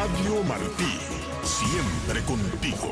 Radio Martí, siempre contigo.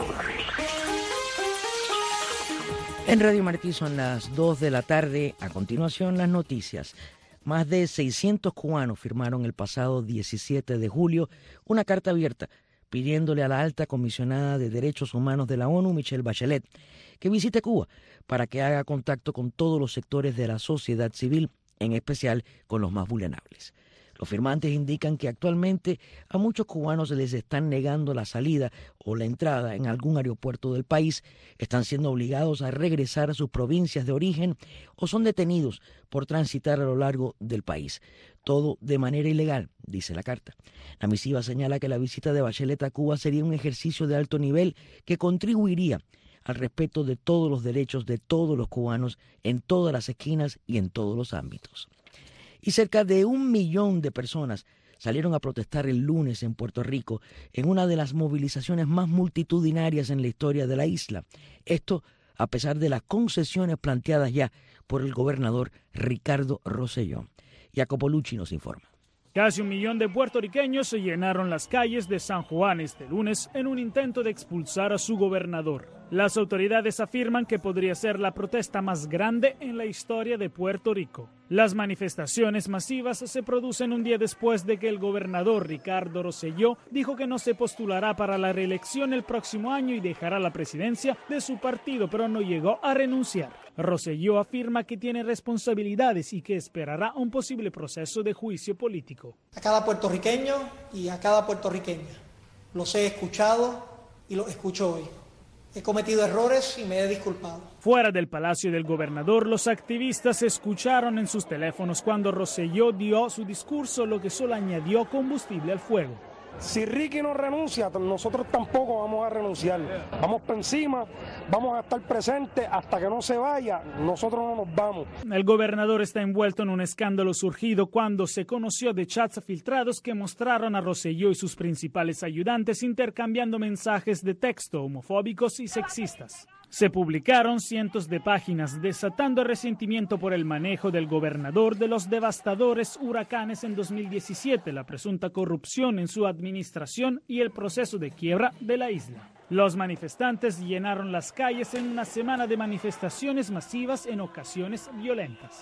En Radio Martí son las 2 de la tarde. A continuación, las noticias. Más de 600 cubanos firmaron el pasado 17 de julio una carta abierta pidiéndole a la alta comisionada de Derechos Humanos de la ONU, Michelle Bachelet, que visite Cuba para que haga contacto con todos los sectores de la sociedad civil, en especial con los más vulnerables. Los firmantes indican que actualmente a muchos cubanos les están negando la salida o la entrada en algún aeropuerto del país, están siendo obligados a regresar a sus provincias de origen o son detenidos por transitar a lo largo del país. Todo de manera ilegal, dice la carta. La misiva señala que la visita de Bachelet a Cuba sería un ejercicio de alto nivel que contribuiría al respeto de todos los derechos de todos los cubanos en todas las esquinas y en todos los ámbitos. Y cerca de 1 millón de personas salieron a protestar el lunes en Puerto Rico en una de las movilizaciones más multitudinarias en la historia de la isla. Esto a pesar de las concesiones planteadas ya por el gobernador Ricardo Rosselló. Jacopo Lucci nos informa. Casi 1 millón de puertorriqueños se llenaron las calles de San Juan este lunes en un intento de expulsar a su gobernador. Las autoridades afirman que podría ser la protesta más grande en la historia de Puerto Rico. Las manifestaciones masivas se producen un día después de que el gobernador Ricardo Rosselló dijo que no se postulará para la reelección el próximo año y dejará la presidencia de su partido, pero no llegó a renunciar. Rosselló afirma que tiene responsabilidades y que esperará un posible proceso de juicio político. A cada puertorriqueño y a cada puertorriqueña los he escuchado y los escucho hoy. He cometido errores y me he disculpado. Fuera del Palacio del Gobernador, los activistas escucharon en sus teléfonos cuando Rosselló dio su discurso, lo que solo añadió combustible al fuego. Si Ricky no renuncia, nosotros tampoco vamos a renunciar. Vamos por encima, vamos a estar presentes hasta que no se vaya, nosotros no nos vamos. El gobernador está envuelto en un escándalo surgido cuando se conoció de chats filtrados que mostraron a Rosselló y sus principales ayudantes intercambiando mensajes de texto homofóbicos y sexistas. Se publicaron cientos de páginas desatando resentimiento por el manejo del gobernador de los devastadores huracanes en 2017, la presunta corrupción en su administración y el proceso de quiebra de la isla. Los manifestantes llenaron las calles en una semana de manifestaciones masivas en ocasiones violentas.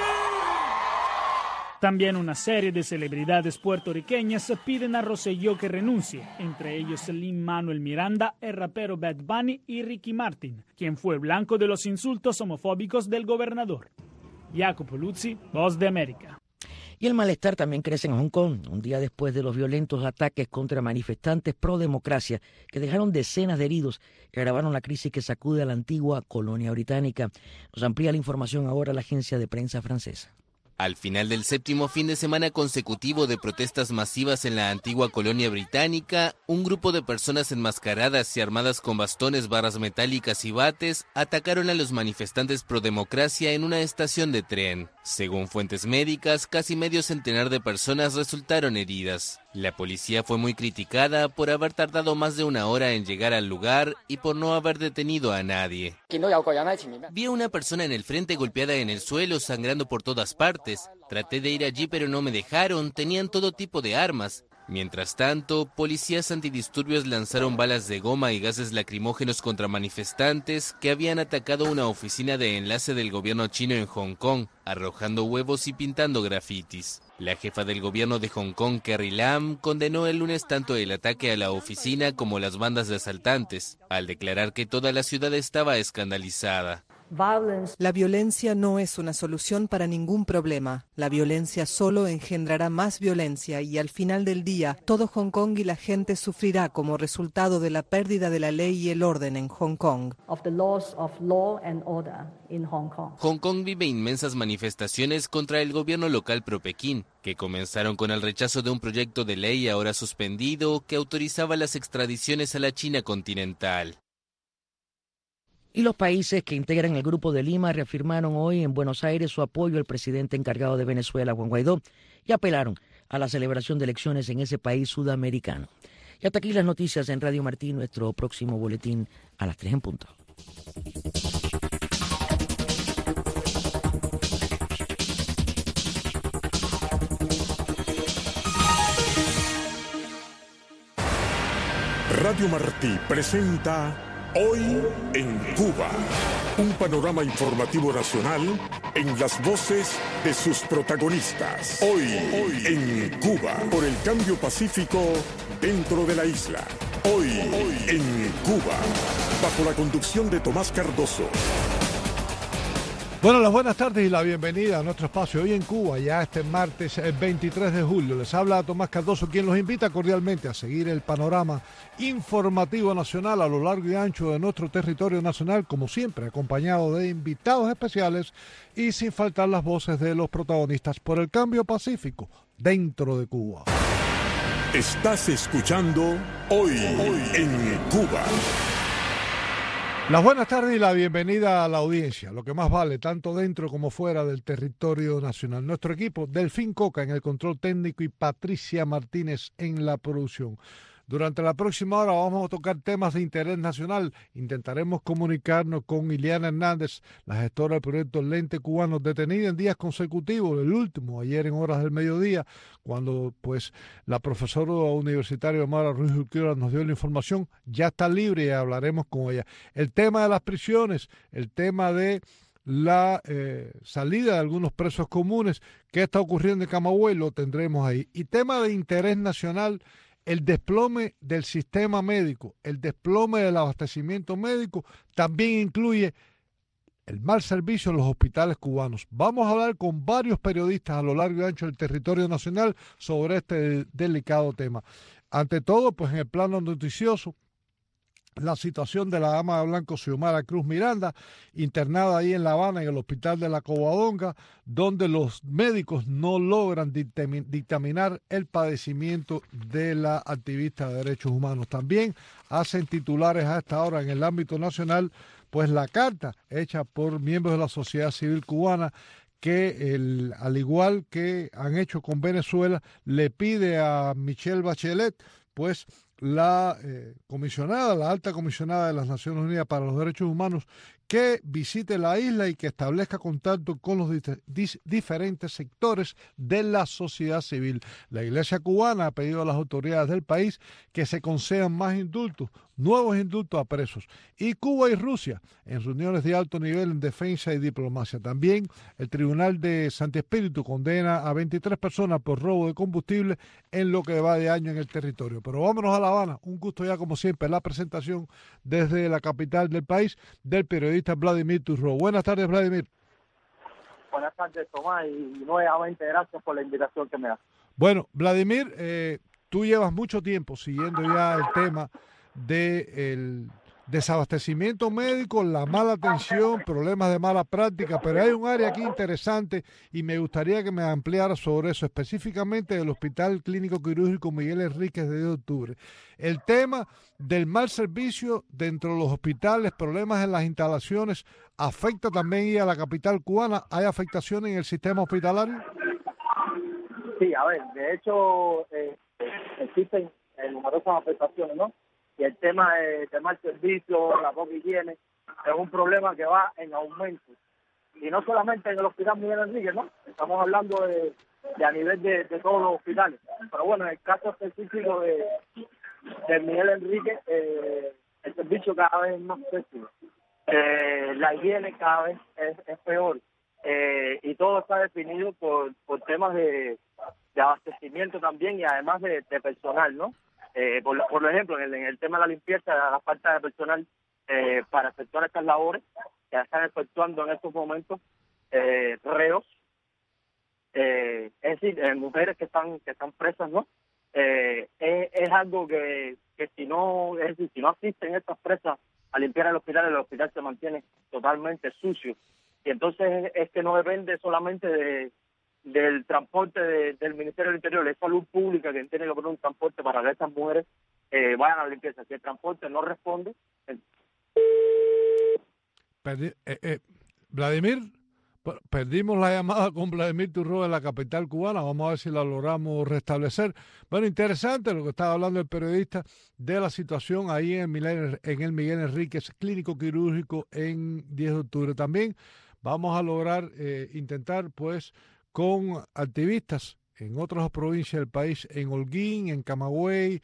También una serie de celebridades puertorriqueñas piden a Rosselló que renuncie, entre ellos Lin-Manuel Miranda, el rapero Bad Bunny y Ricky Martin, quien fue blanco de los insultos homofóbicos del gobernador. Jacopo Luzzi, Voz de América. Y el malestar también crece en Hong Kong, un día después de los violentos ataques contra manifestantes pro democracia que dejaron decenas de heridos y agravaron la crisis que sacude a la antigua colonia británica. Nos amplía la información ahora la agencia de prensa francesa. Al final del 7º fin de semana consecutivo de protestas masivas en la antigua colonia británica, un grupo de personas enmascaradas y armadas con bastones, barras metálicas y bates atacaron a los manifestantes pro democracia en una estación de tren. Según fuentes médicas, casi medio centenar de personas resultaron heridas. La policía fue muy criticada por haber tardado más de 1 hora en llegar al lugar y por no haber detenido a nadie. Vi a una persona en el frente golpeada en el suelo, sangrando por todas partes. Traté de ir allí pero no me dejaron, tenían todo tipo de armas. Mientras tanto, policías antidisturbios lanzaron balas de goma y gases lacrimógenos contra manifestantes que habían atacado una oficina de enlace del gobierno chino en Hong Kong, arrojando huevos y pintando grafitis. La jefa del gobierno de Hong Kong, Carrie Lam, condenó el lunes tanto el ataque a la oficina como las bandas de asaltantes, al declarar que toda la ciudad estaba escandalizada. La violencia no es una solución para ningún problema. La violencia solo engendrará más violencia y al final del día todo Hong Kong y la gente sufrirá como resultado de la pérdida de la ley y el orden en Hong Kong. Hong Kong vive inmensas manifestaciones contra el gobierno local pro-Pekín, que comenzaron con el rechazo de un proyecto de ley ahora suspendido que autorizaba las extradiciones a la China continental. Y los países que integran el Grupo de Lima reafirmaron hoy en Buenos Aires su apoyo al presidente encargado de Venezuela, Juan Guaidó, y apelaron a la celebración de elecciones en ese país sudamericano. Y hasta aquí las noticias en Radio Martí, nuestro próximo boletín a las 3 en punto. Radio Martí presenta Hoy en Cuba. Un panorama informativo nacional en las voces de sus protagonistas. Hoy en Cuba. Por el cambio pacífico dentro de la isla. Hoy en Cuba. Bajo la conducción de Tomás Cardoso. Bueno, las buenas tardes y la bienvenida a nuestro espacio Hoy en Cuba, ya este martes 23 de julio. Les habla Tomás Cardoso, quien los invita cordialmente a seguir el panorama informativo nacional a lo largo y ancho de nuestro territorio nacional, como siempre, acompañado de invitados especiales y sin faltar las voces de los protagonistas por el cambio pacífico dentro de Cuba. Estás escuchando Hoy en Cuba. Las buenas tardes y la bienvenida a la audiencia, lo que más vale, tanto dentro como fuera del territorio nacional. Nuestro equipo, Delfín Coca en el control técnico y Patricia Martínez en la producción. Durante la próxima hora vamos a tocar temas de interés nacional. Intentaremos comunicarnos con Ileana Hernández, la gestora del proyecto Lente Cubano, detenida en días consecutivos, el último ayer en horas del mediodía, cuando pues la profesora universitaria Mara Ruiz Urquiola nos dio la información. Ya está libre y hablaremos con ella. El tema de las prisiones, el tema de la salida de algunos presos comunes, qué está ocurriendo en Camagüey, lo tendremos ahí. Y tema de interés nacional, el desplome del sistema médico, el desplome del abastecimiento médico, también incluye el mal servicio en los hospitales cubanos. Vamos a hablar con varios periodistas a lo largo y ancho del territorio nacional sobre este delicado tema. Ante todo, pues en el plano noticioso, la situación de la dama de blanco Xiomara Cruz Miranda, internada ahí en La Habana, en el hospital de la Covadonga, donde los médicos no logran dictaminar el padecimiento de la activista de derechos humanos. También hacen titulares a esta hora en el ámbito nacional, pues la carta hecha por miembros de la sociedad civil cubana que, al igual que han hecho con Venezuela, le pide a Michelle Bachelet, pues la comisionada, la alta comisionada de las Naciones Unidas para los Derechos Humanos, que visite la isla y que establezca contacto con los diferentes sectores de la sociedad civil. La Iglesia cubana ha pedido a las autoridades del país que se concedan más indultos, nuevos indultos a presos. Y Cuba y Rusia, en reuniones de alto nivel en defensa y diplomacia. También el Tribunal de Santi Espíritu condena a 23 personas por robo de combustible en lo que va de año en el territorio. Pero vámonos a La Habana. Un gusto ya, como siempre, la presentación desde la capital del país del periodista Vladimir Turro. Buenas tardes, Vladimir. Buenas tardes, Tomás, y nuevamente gracias por la invitación que me das. Bueno, Vladimir, tú llevas mucho tiempo siguiendo ya el tema del desabastecimiento médico, la mala atención, problemas de mala práctica, pero hay un área aquí interesante y me gustaría que me ampliara sobre eso, específicamente del Hospital Clínico Quirúrgico Miguel Enríquez de 10 de octubre. El tema del mal servicio dentro de los hospitales, problemas en las instalaciones, ¿afecta también a la capital cubana? ¿Hay afectaciones en el sistema hospitalario? Sí, a ver, de hecho existen numerosas afectaciones, ¿no? Y el tema del mal servicio, la poca higiene, es un problema que va en aumento. Y no solamente en el Hospital Miguel Enríquez, ¿no? Estamos hablando de a nivel de todos los hospitales. Pero bueno, en el caso específico de Miguel Enríquez, el servicio cada vez es más pésimo. La higiene cada vez es peor. Y todo está definido por temas de abastecimiento también y además de personal, ¿no? Por ejemplo, en el tema de la limpieza, la falta de personal para efectuar estas labores que están efectuando en estos momentos reos, es decir, mujeres que están presas, ¿no? Es algo que si no asisten estas presas a limpiar el hospital se mantiene totalmente sucio. Y entonces es que no depende solamente del transporte del Ministerio del Interior, es salud pública quien tiene que poner un transporte para que estas mujeres vayan a la limpieza. Si el transporte no responde... Vladimir, perdimos la llamada con Vladimir Turro de la capital cubana, vamos a ver si la logramos restablecer. Bueno, interesante lo que estaba hablando el periodista de la situación ahí en el Miguel Enríquez Clínico Quirúrgico en 10 de octubre. También vamos a lograr intentar pues con activistas en otras provincias del país, en Holguín, en Camagüey,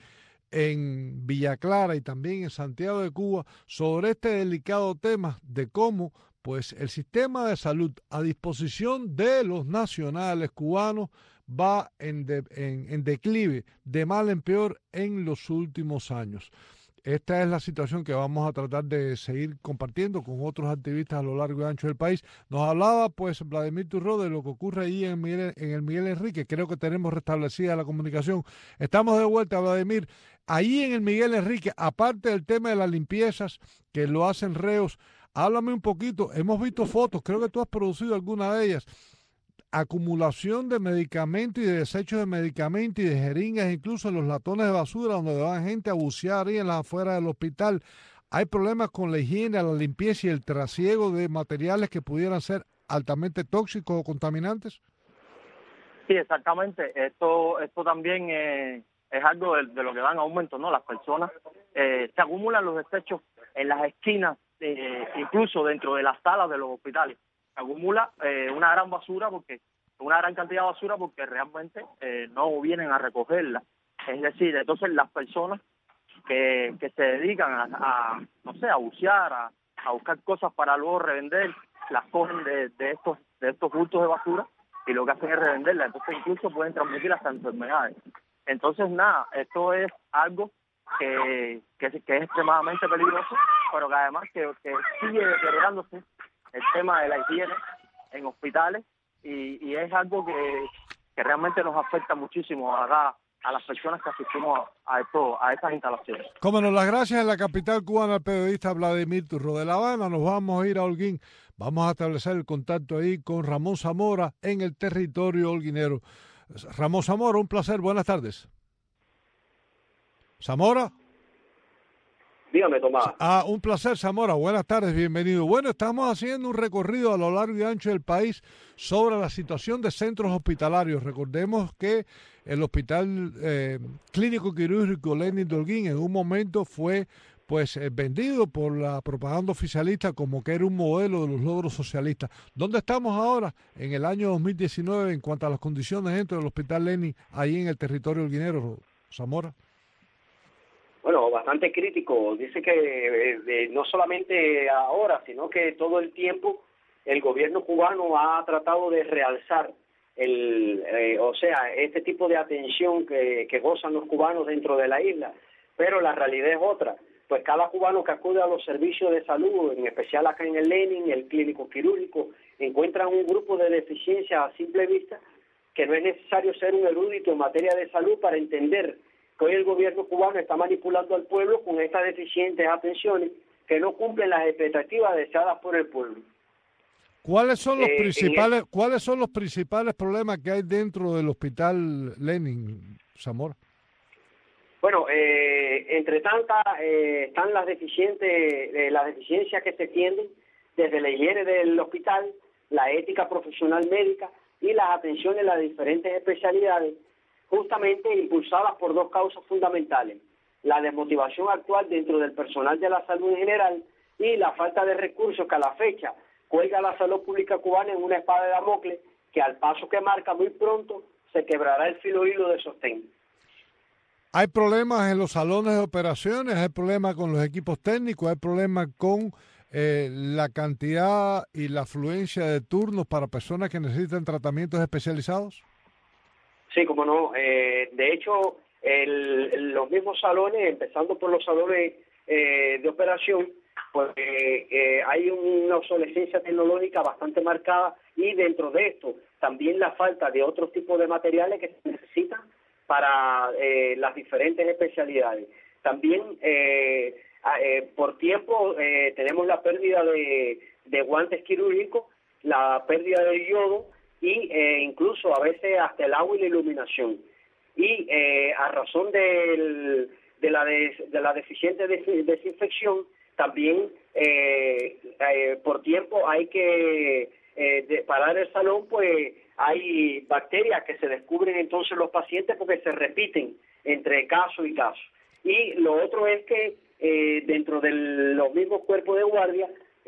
en Villa Clara y también en Santiago de Cuba sobre este delicado tema de cómo pues el sistema de salud a disposición de los nacionales cubanos va en declive, de mal en peor en los últimos años. Esta es la situación que vamos a tratar de seguir compartiendo con otros activistas a lo largo y ancho del país. Nos hablaba pues Vladimir Turró de lo que ocurre ahí en el Miguel Enrique. Creo que tenemos restablecida la comunicación. Estamos de vuelta, Vladimir. Ahí en el Miguel Enrique, aparte del tema de las limpiezas que lo hacen reos, háblame un poquito. Hemos visto fotos, creo que tú has producido alguna de ellas. Acumulación de medicamentos y de desechos de medicamentos y de jeringas, incluso en los latones de basura donde van gente a bucear ahí en las afueras del hospital. Hay problemas con la higiene, la limpieza y el trasiego de materiales que pudieran ser altamente tóxicos o contaminantes. Sí, exactamente. Esto también es algo de lo que dan aumento, ¿no? Las personas se acumulan los desechos en las esquinas, incluso dentro de las salas de los hospitales. Acumula una gran cantidad de basura porque realmente no vienen a recogerla. Es decir, entonces las personas que se dedican a bucear, a buscar cosas para luego revender, las cogen de estos bultos de basura y lo que hacen es revenderla. Entonces incluso pueden transmitir hasta enfermedades. Entonces nada, esto es algo que es extremadamente peligroso, pero que además que sigue deteriorándose el tema de la higiene en hospitales y es algo que realmente nos afecta muchísimo a las personas que asistimos a estas instalaciones. Cómo no, las gracias en la capital cubana al periodista Vladimir Turró. De La Habana nos vamos a ir a Holguín. Vamos a establecer el contacto ahí con Ramón Zamora en el territorio holguinero. Ramón Zamora, un placer, buenas tardes. ¿Zamora? Dígame, Tomás. Un placer, Zamora. Buenas tardes, bienvenido. Bueno, estamos haciendo un recorrido a lo largo y ancho del país sobre la situación de centros hospitalarios. Recordemos que el Hospital Clínico Quirúrgico Lenin de Holguín en un momento fue vendido por la propaganda oficialista como que era un modelo de los logros socialistas. ¿Dónde estamos ahora en el año 2019 en cuanto a las condiciones dentro del Hospital Lenin ahí en el territorio holguinero, Zamora? Bueno, bastante crítico. Dice que no solamente ahora, sino que todo el tiempo el gobierno cubano ha tratado de realzar este tipo de atención que gozan los cubanos dentro de la isla. Pero la realidad es otra. Pues cada cubano que acude a los servicios de salud, en especial acá en el Lenin, el clínico quirúrgico, encuentran un grupo de deficiencias a simple vista que no es necesario ser un erudito en materia de salud para entender que hoy el gobierno cubano está manipulando al pueblo con estas deficientes atenciones que no cumplen las expectativas deseadas por el pueblo. ¿Cuáles son los principales problemas que hay dentro del Hospital Lenin, Zamora? Bueno, entre tantas están las deficiencias que se tienden desde la higiene del hospital, la ética profesional médica y las atenciones en las diferentes especialidades, justamente impulsadas por dos causas fundamentales: la desmotivación actual dentro del personal de la salud en general y la falta de recursos que a la fecha cuelga la salud pública cubana en una espada de Damocles que al paso que marca muy pronto se quebrará el filo hilo de sostén. Hay problemas en los salones de operaciones, hay problemas con los equipos técnicos, hay problemas con la cantidad y la afluencia de turnos para personas que necesitan tratamientos especializados. Sí, como no. De hecho, los mismos salones, empezando por los salones de operación, pues hay una obsolescencia tecnológica bastante marcada y dentro de esto también la falta de otros tipos de materiales que se necesitan para las diferentes especialidades. También por tiempo tenemos la pérdida de guantes quirúrgicos, la pérdida del yodo y incluso a veces hasta el agua y la iluminación. Y a razón de la deficiente desinfección, también por tiempo hay que parar el salón, pues hay bacterias que se descubren entonces los pacientes porque se repiten entre caso y caso. Y lo otro es que dentro de los mismos cuerpos de guardia,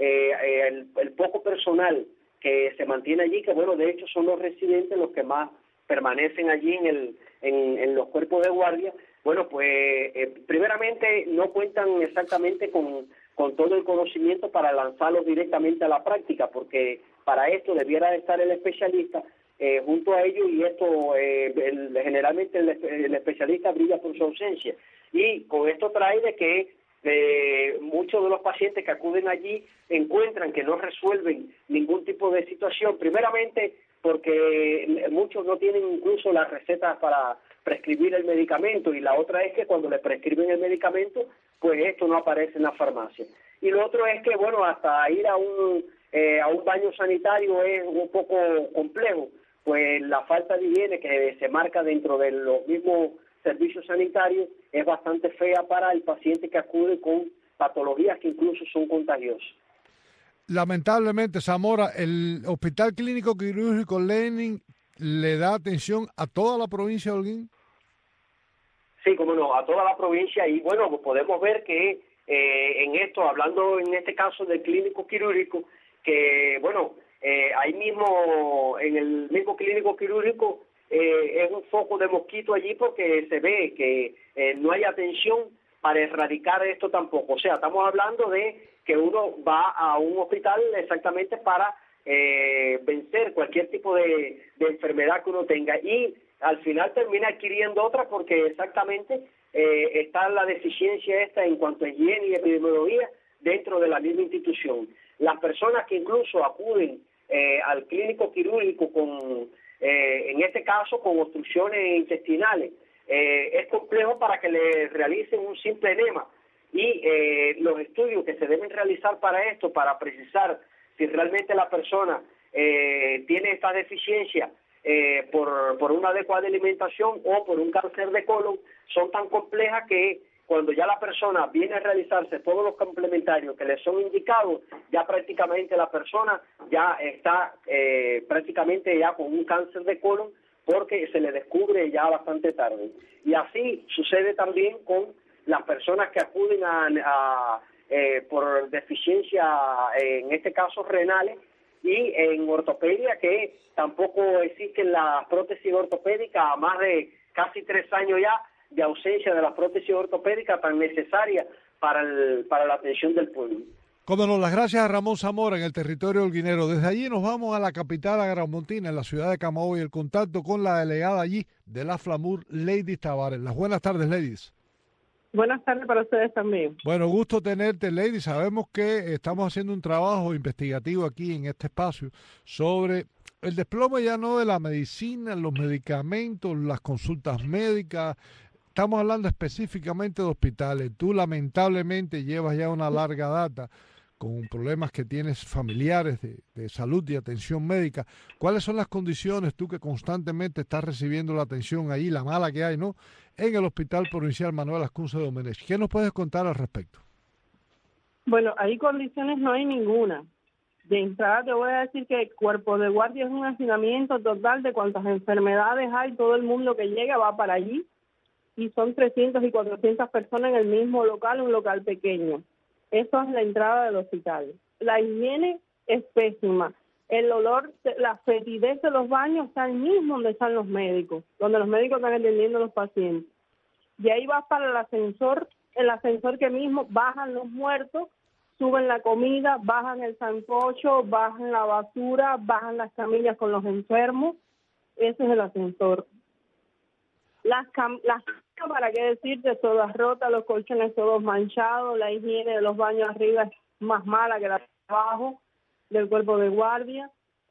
el poco personal que se mantiene allí, que bueno, de hecho son los residentes los que más permanecen allí en los cuerpos de guardia, bueno, pues primeramente no cuentan exactamente con todo el conocimiento para lanzarlos directamente a la práctica, porque para esto debiera de estar el especialista junto a ellos, y esto generalmente el especialista brilla por su ausencia. Y con esto trae de que muchos de los pacientes que acuden allí encuentran que no resuelven ningún tipo de situación, primeramente porque muchos no tienen incluso las recetas para prescribir el medicamento, y la otra es que cuando le prescriben el medicamento, pues esto no aparece en la farmacia. Y lo otro es que, bueno, hasta ir a un baño sanitario es un poco complejo, pues la falta de higiene que se marca dentro de los mismos servicios sanitarios es bastante fea para el paciente que acude con patologías que incluso son contagiosas. Lamentablemente, Zamora, el Hospital Clínico Quirúrgico Lenin le da atención a toda la provincia de Holguín. Sí, como no, a toda la provincia, y bueno, podemos ver que en esto, hablando en este caso del clínico quirúrgico, que bueno, ahí mismo, en el mismo clínico quirúrgico, es un foco de mosquito allí, porque se ve que no hay atención para erradicar esto tampoco. O sea, estamos hablando de que uno va a un hospital exactamente para vencer cualquier tipo de enfermedad que uno tenga, y al final termina adquiriendo otra, porque exactamente está la deficiencia esta en cuanto a higiene y epidemiología dentro de la misma institución. Las personas que incluso acuden al clínico quirúrgico en este caso con obstrucciones intestinales, es complejo para que le realicen un simple enema, y los estudios que se deben realizar para esto, para precisar si realmente la persona tiene esta deficiencia por una adecuada alimentación o por un cáncer de colon, son tan complejas que cuando ya la persona viene a realizarse todos los complementarios que le son indicados, ya prácticamente la persona ya está prácticamente ya con un cáncer de colon, porque se le descubre ya bastante tarde. Y así sucede también con las personas que acuden por deficiencia, en este caso renales, y en ortopedia, que tampoco existen las prótesis ortopédicas, a más de casi 3 años ya de ausencia de las prótesis ortopédicas tan necesarias para la atención del pueblo. Cómo no, las gracias a Ramón Zamora en el territorio holguinero. Desde allí nos vamos a la capital agramontina, en la ciudad de Camagüey, el contacto con la delegada allí de la FLAMUR, Lady Tavares. Las buenas tardes, ladies. Buenas tardes para ustedes también. Bueno, gusto tenerte, Lady. Sabemos que estamos haciendo un trabajo investigativo aquí en este espacio sobre el desplome ya no de la medicina, los medicamentos, las consultas médicas. Estamos hablando específicamente de hospitales. Tú lamentablemente llevas ya una larga data con problemas que tienes familiares de salud y atención médica. ¿Cuáles son las condiciones, tú que constantemente estás recibiendo la atención ahí, la mala que hay, ¿no?, en el Hospital Provincial Manuel Ascunce de Domenech? ¿Qué nos puedes contar al respecto? Bueno, ahí condiciones no hay ninguna. De entrada te voy a decir que el cuerpo de guardia es un hacinamiento total de cuantas enfermedades hay. Todo el mundo que llega va para allí, y son 300 y 400 personas en el mismo local, un local pequeño. Eso es la entrada del hospital. La higiene es pésima. El olor, la fetidez de los baños está ahí mismo donde están los médicos, donde los médicos están atendiendo a los pacientes. Y ahí vas para el ascensor que mismo bajan los muertos, suben la comida, bajan el sancocho, bajan la basura, bajan las camillas con los enfermos. Ese es el ascensor. Las para qué decirte, todas rotas, los colchones todos manchados, la higiene de los baños arriba es más mala que la de abajo del cuerpo de guardia.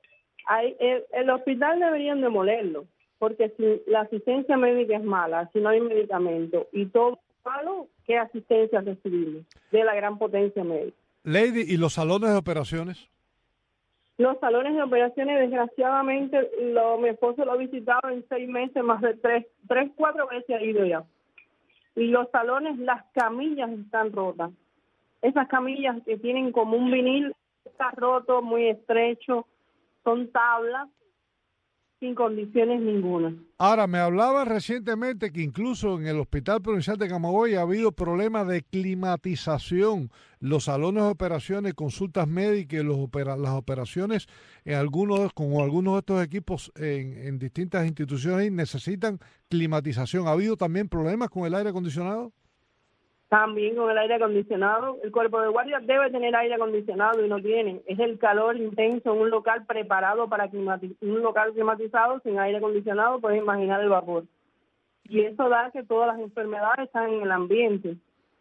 El hospital deberían demolerlo, porque si la asistencia médica es mala, si no hay medicamento y todo malo, ¿qué asistencia recibimos de la gran potencia médica? Lady, ¿y los salones de operaciones? Los salones de operaciones, desgraciadamente, mi esposo lo ha visitado en 6 meses, más de 4 veces ha ido ya. Y los salones, las camillas están rotas. Esas camillas que tienen como un vinil, está roto, muy estrecho, son tablas. sin condiciones ninguna. Ahora, me hablaba recientemente que incluso en el Hospital Provincial de Camagüey ha habido problemas de climatización. Los salones de operaciones, consultas médicas y las operaciones en con algunos de estos equipos en distintas instituciones necesitan climatización. ¿Ha habido también problemas con el aire acondicionado? También con el aire acondicionado. El cuerpo de guardia debe tener aire acondicionado y no tiene. Es el calor intenso en un local preparado para un local climatizado sin aire acondicionado, puedes imaginar el vapor. Y eso da que todas las enfermedades están en el ambiente.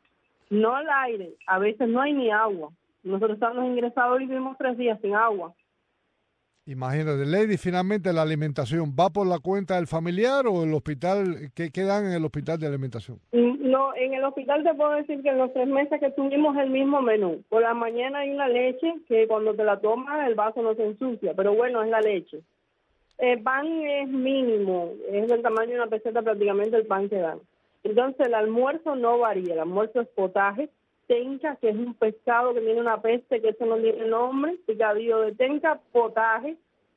No el aire, a veces no hay ni agua. Nosotros estamos ingresados y vivimos 3 días sin agua. Imagínate, Lady, finalmente la alimentación, ¿va por la cuenta del familiar o el hospital? ¿Qué dan en el hospital de alimentación? No, en el hospital te puedo decir que en los 3 meses que tuvimos el mismo menú. Por la mañana hay una leche que cuando te la tomas el vaso no se ensucia, pero bueno, es la leche. El pan es mínimo, es del tamaño de una peseta prácticamente el pan que dan. Entonces el almuerzo no varía, el almuerzo es potaje, tenca, que es un pescado que tiene una peste, que eso no tiene nombre, picadillo de tenca, potaje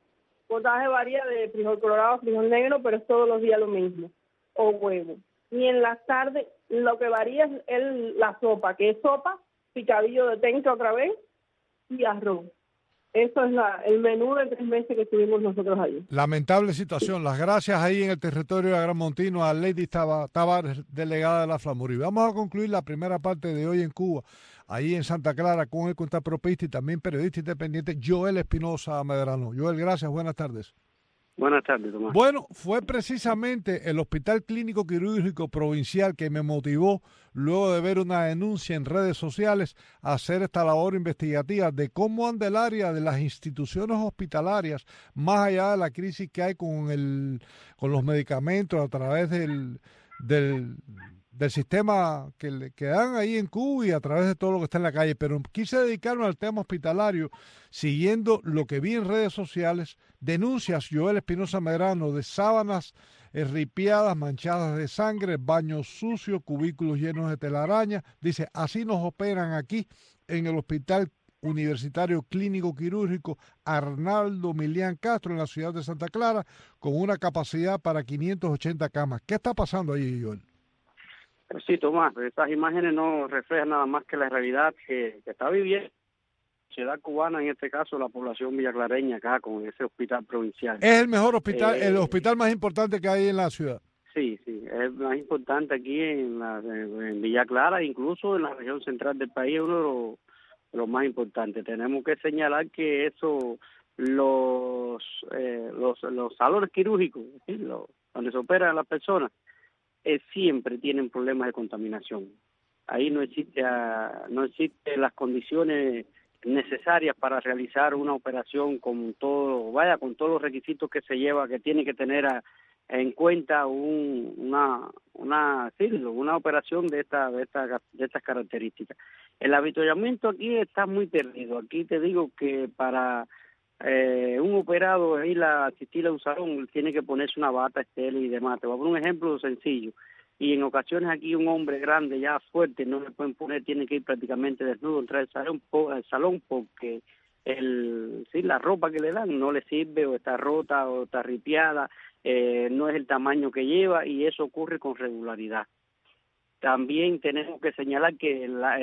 varía de frijol colorado, frijol negro, pero es todos los días lo mismo, o huevo. Y en las tardes lo que varía es la sopa, que es sopa, picadillo de tenca otra vez y arroz. Eso es el menú de 3 meses que estuvimos nosotros allí. Lamentable situación. Las gracias ahí en el territorio de Gran Montino a Lady Tavares, delegada de la FLAMURI. Vamos a concluir la primera parte de Hoy en Cuba, ahí en Santa Clara, con el contrapropista y también periodista independiente Joel Espinosa Medrano. Joel, gracias. Buenas tardes. Buenas tardes, Tomás. Bueno, fue precisamente el Hospital Clínico Quirúrgico Provincial que me motivó, luego de ver una denuncia en redes sociales, a hacer esta labor investigativa de cómo anda el área de las instituciones hospitalarias, más allá de la crisis que hay con los medicamentos a través del sistema que dan ahí en Cuba y a través de todo lo que está en la calle, pero quise dedicarme al tema hospitalario siguiendo lo que vi en redes sociales, denuncias, Joel Espinosa Medrano, de sábanas ripiadas, manchadas de sangre, baños sucios, cubículos llenos de telaraña. Dice, así nos operan aquí en el Hospital Universitario Clínico Quirúrgico Arnaldo Milián Castro en la ciudad de Santa Clara, con una capacidad para 580 camas. ¿Qué está pasando allí, Joel? Sí, Tomás, estas imágenes no reflejan nada más que la realidad que está viviendo la sociedad cubana, en este caso la población villaclareña acá con ese hospital provincial. Es el mejor hospital, el hospital más importante que hay en la ciudad. Sí, es el más importante aquí en Villa Clara, incluso en la región central del país, uno de los más importantes. Tenemos que señalar que los salones quirúrgicos, ¿sí? Donde se operan las personas, siempre tienen problemas de contaminación. Ahí no existe las condiciones necesarias para realizar una operación con todos los requisitos que se lleva, que tiene que tener en cuenta una operación de estas características. El avituallamiento aquí está muy perdido. Aquí te digo que para un operado asistir a un salón tiene que ponerse una bata estéril y demás. Te voy a poner un ejemplo sencillo. Y en ocasiones aquí un hombre grande, ya fuerte, no le pueden poner, tiene que ir prácticamente desnudo, entrar al salón porque la ropa que le dan no le sirve, o está rota, o está ripiada, no es el tamaño que lleva, y eso ocurre con regularidad. También tenemos que señalar que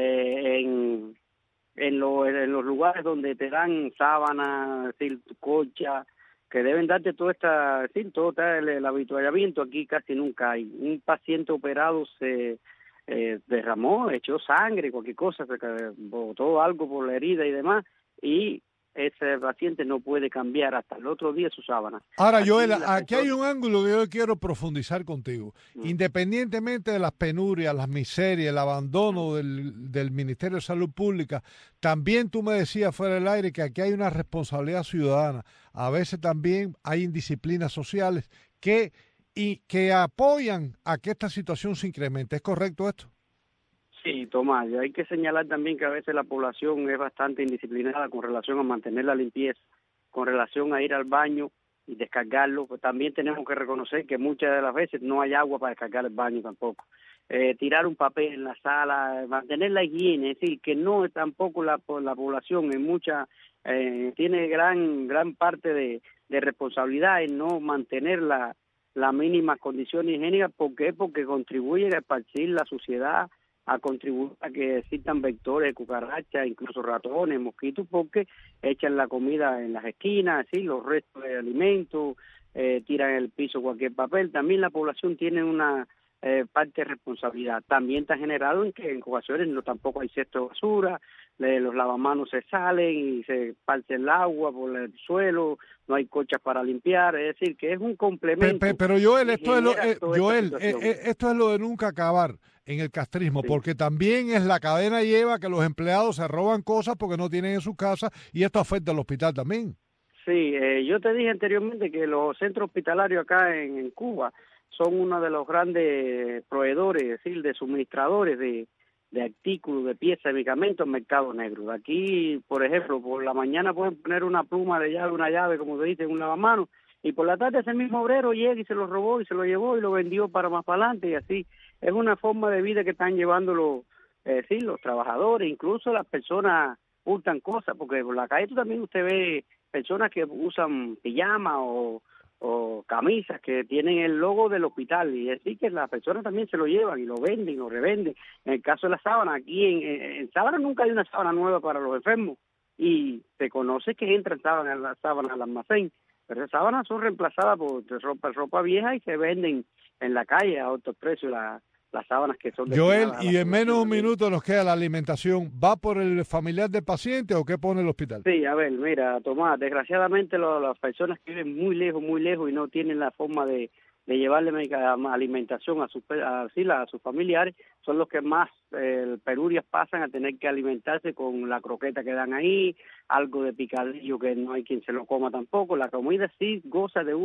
en los lugares donde te dan sábanas, colcha, que deben darte todo el avituallamiento, aquí casi nunca hay. Un paciente operado se derramó, echó sangre, cualquier cosa, se botó algo por la herida y demás, y ese paciente no puede cambiar hasta el otro día su sábana. Ahora, Joel, aquí hay un ángulo que yo quiero profundizar contigo. Independientemente de las penurias, las miserias, el abandono del Ministerio de Salud Pública, también tú me decías fuera del aire que aquí hay una responsabilidad ciudadana. A veces también hay indisciplinas sociales que apoyan a que esta situación se incremente. ¿Es correcto esto? Sí, Tomás, y hay que señalar también que a veces la población es bastante indisciplinada con relación a mantener la limpieza, con relación a ir al baño y descargarlo. Pues también tenemos que reconocer que muchas de las veces no hay agua para descargar el baño tampoco. tirar un papel en la sala, mantener la higiene, es decir, que no tampoco la población en mucha tiene gran parte de responsabilidad en no mantener la mínima condición higiénica. ¿Por qué? Porque contribuye a esparcir la suciedad, a contribuir a que existan vectores, cucarachas, incluso ratones, mosquitos, porque echan la comida en las esquinas, ¿sí? Los restos de alimentos, tiran en el piso cualquier papel. También la población tiene una parte de responsabilidad. También está generado en que en ocasiones tampoco hay cesto de basura, los lavamanos se salen y se esparce el agua por el suelo, no hay cochas para limpiar, es decir, que es un complemento. Pero Joel, esto es lo de nunca acabar en el castrismo, sí. Porque también es la cadena lleva que los empleados se roban cosas porque no tienen en su casa y esto afecta al hospital también. Sí, yo te dije anteriormente que los centros hospitalarios acá en Cuba son uno de los grandes proveedores, es decir, de suministradores de artículos, de piezas, de medicamentos en mercado negro. Aquí, por ejemplo, por la mañana pueden poner una pluma de llave, una llave, como se dice, en un lavamanos, y por la tarde ese mismo obrero llega y se lo robó y se lo llevó y lo vendió para más para adelante, y así es una forma de vida que están llevando los trabajadores, incluso las personas hurtan cosas, porque por la calle también usted ve personas que usan pijama o camisas que tienen el logo del hospital, y así que las personas también se lo llevan y lo venden o revenden. En el caso de la sábana, aquí en sábana nunca hay una sábana nueva para los enfermos, y se conoce que entran las sábanas al almacén, pero esas sábanas son reemplazadas por ropa vieja y se venden en la calle a otros precios las sábanas que son... Joel, y en menos de un minuto nos queda la alimentación. ¿Va por el familiar del paciente o qué pone el hospital? Sí, a ver, mira, Tomás, desgraciadamente las personas que viven muy lejos y no tienen la forma de llevarle alimentación a sus familiares, son los que más penurias pasan a tener que alimentarse con la croqueta que dan ahí, algo de picadillo que no hay quien se lo coma tampoco. La comida sí goza de un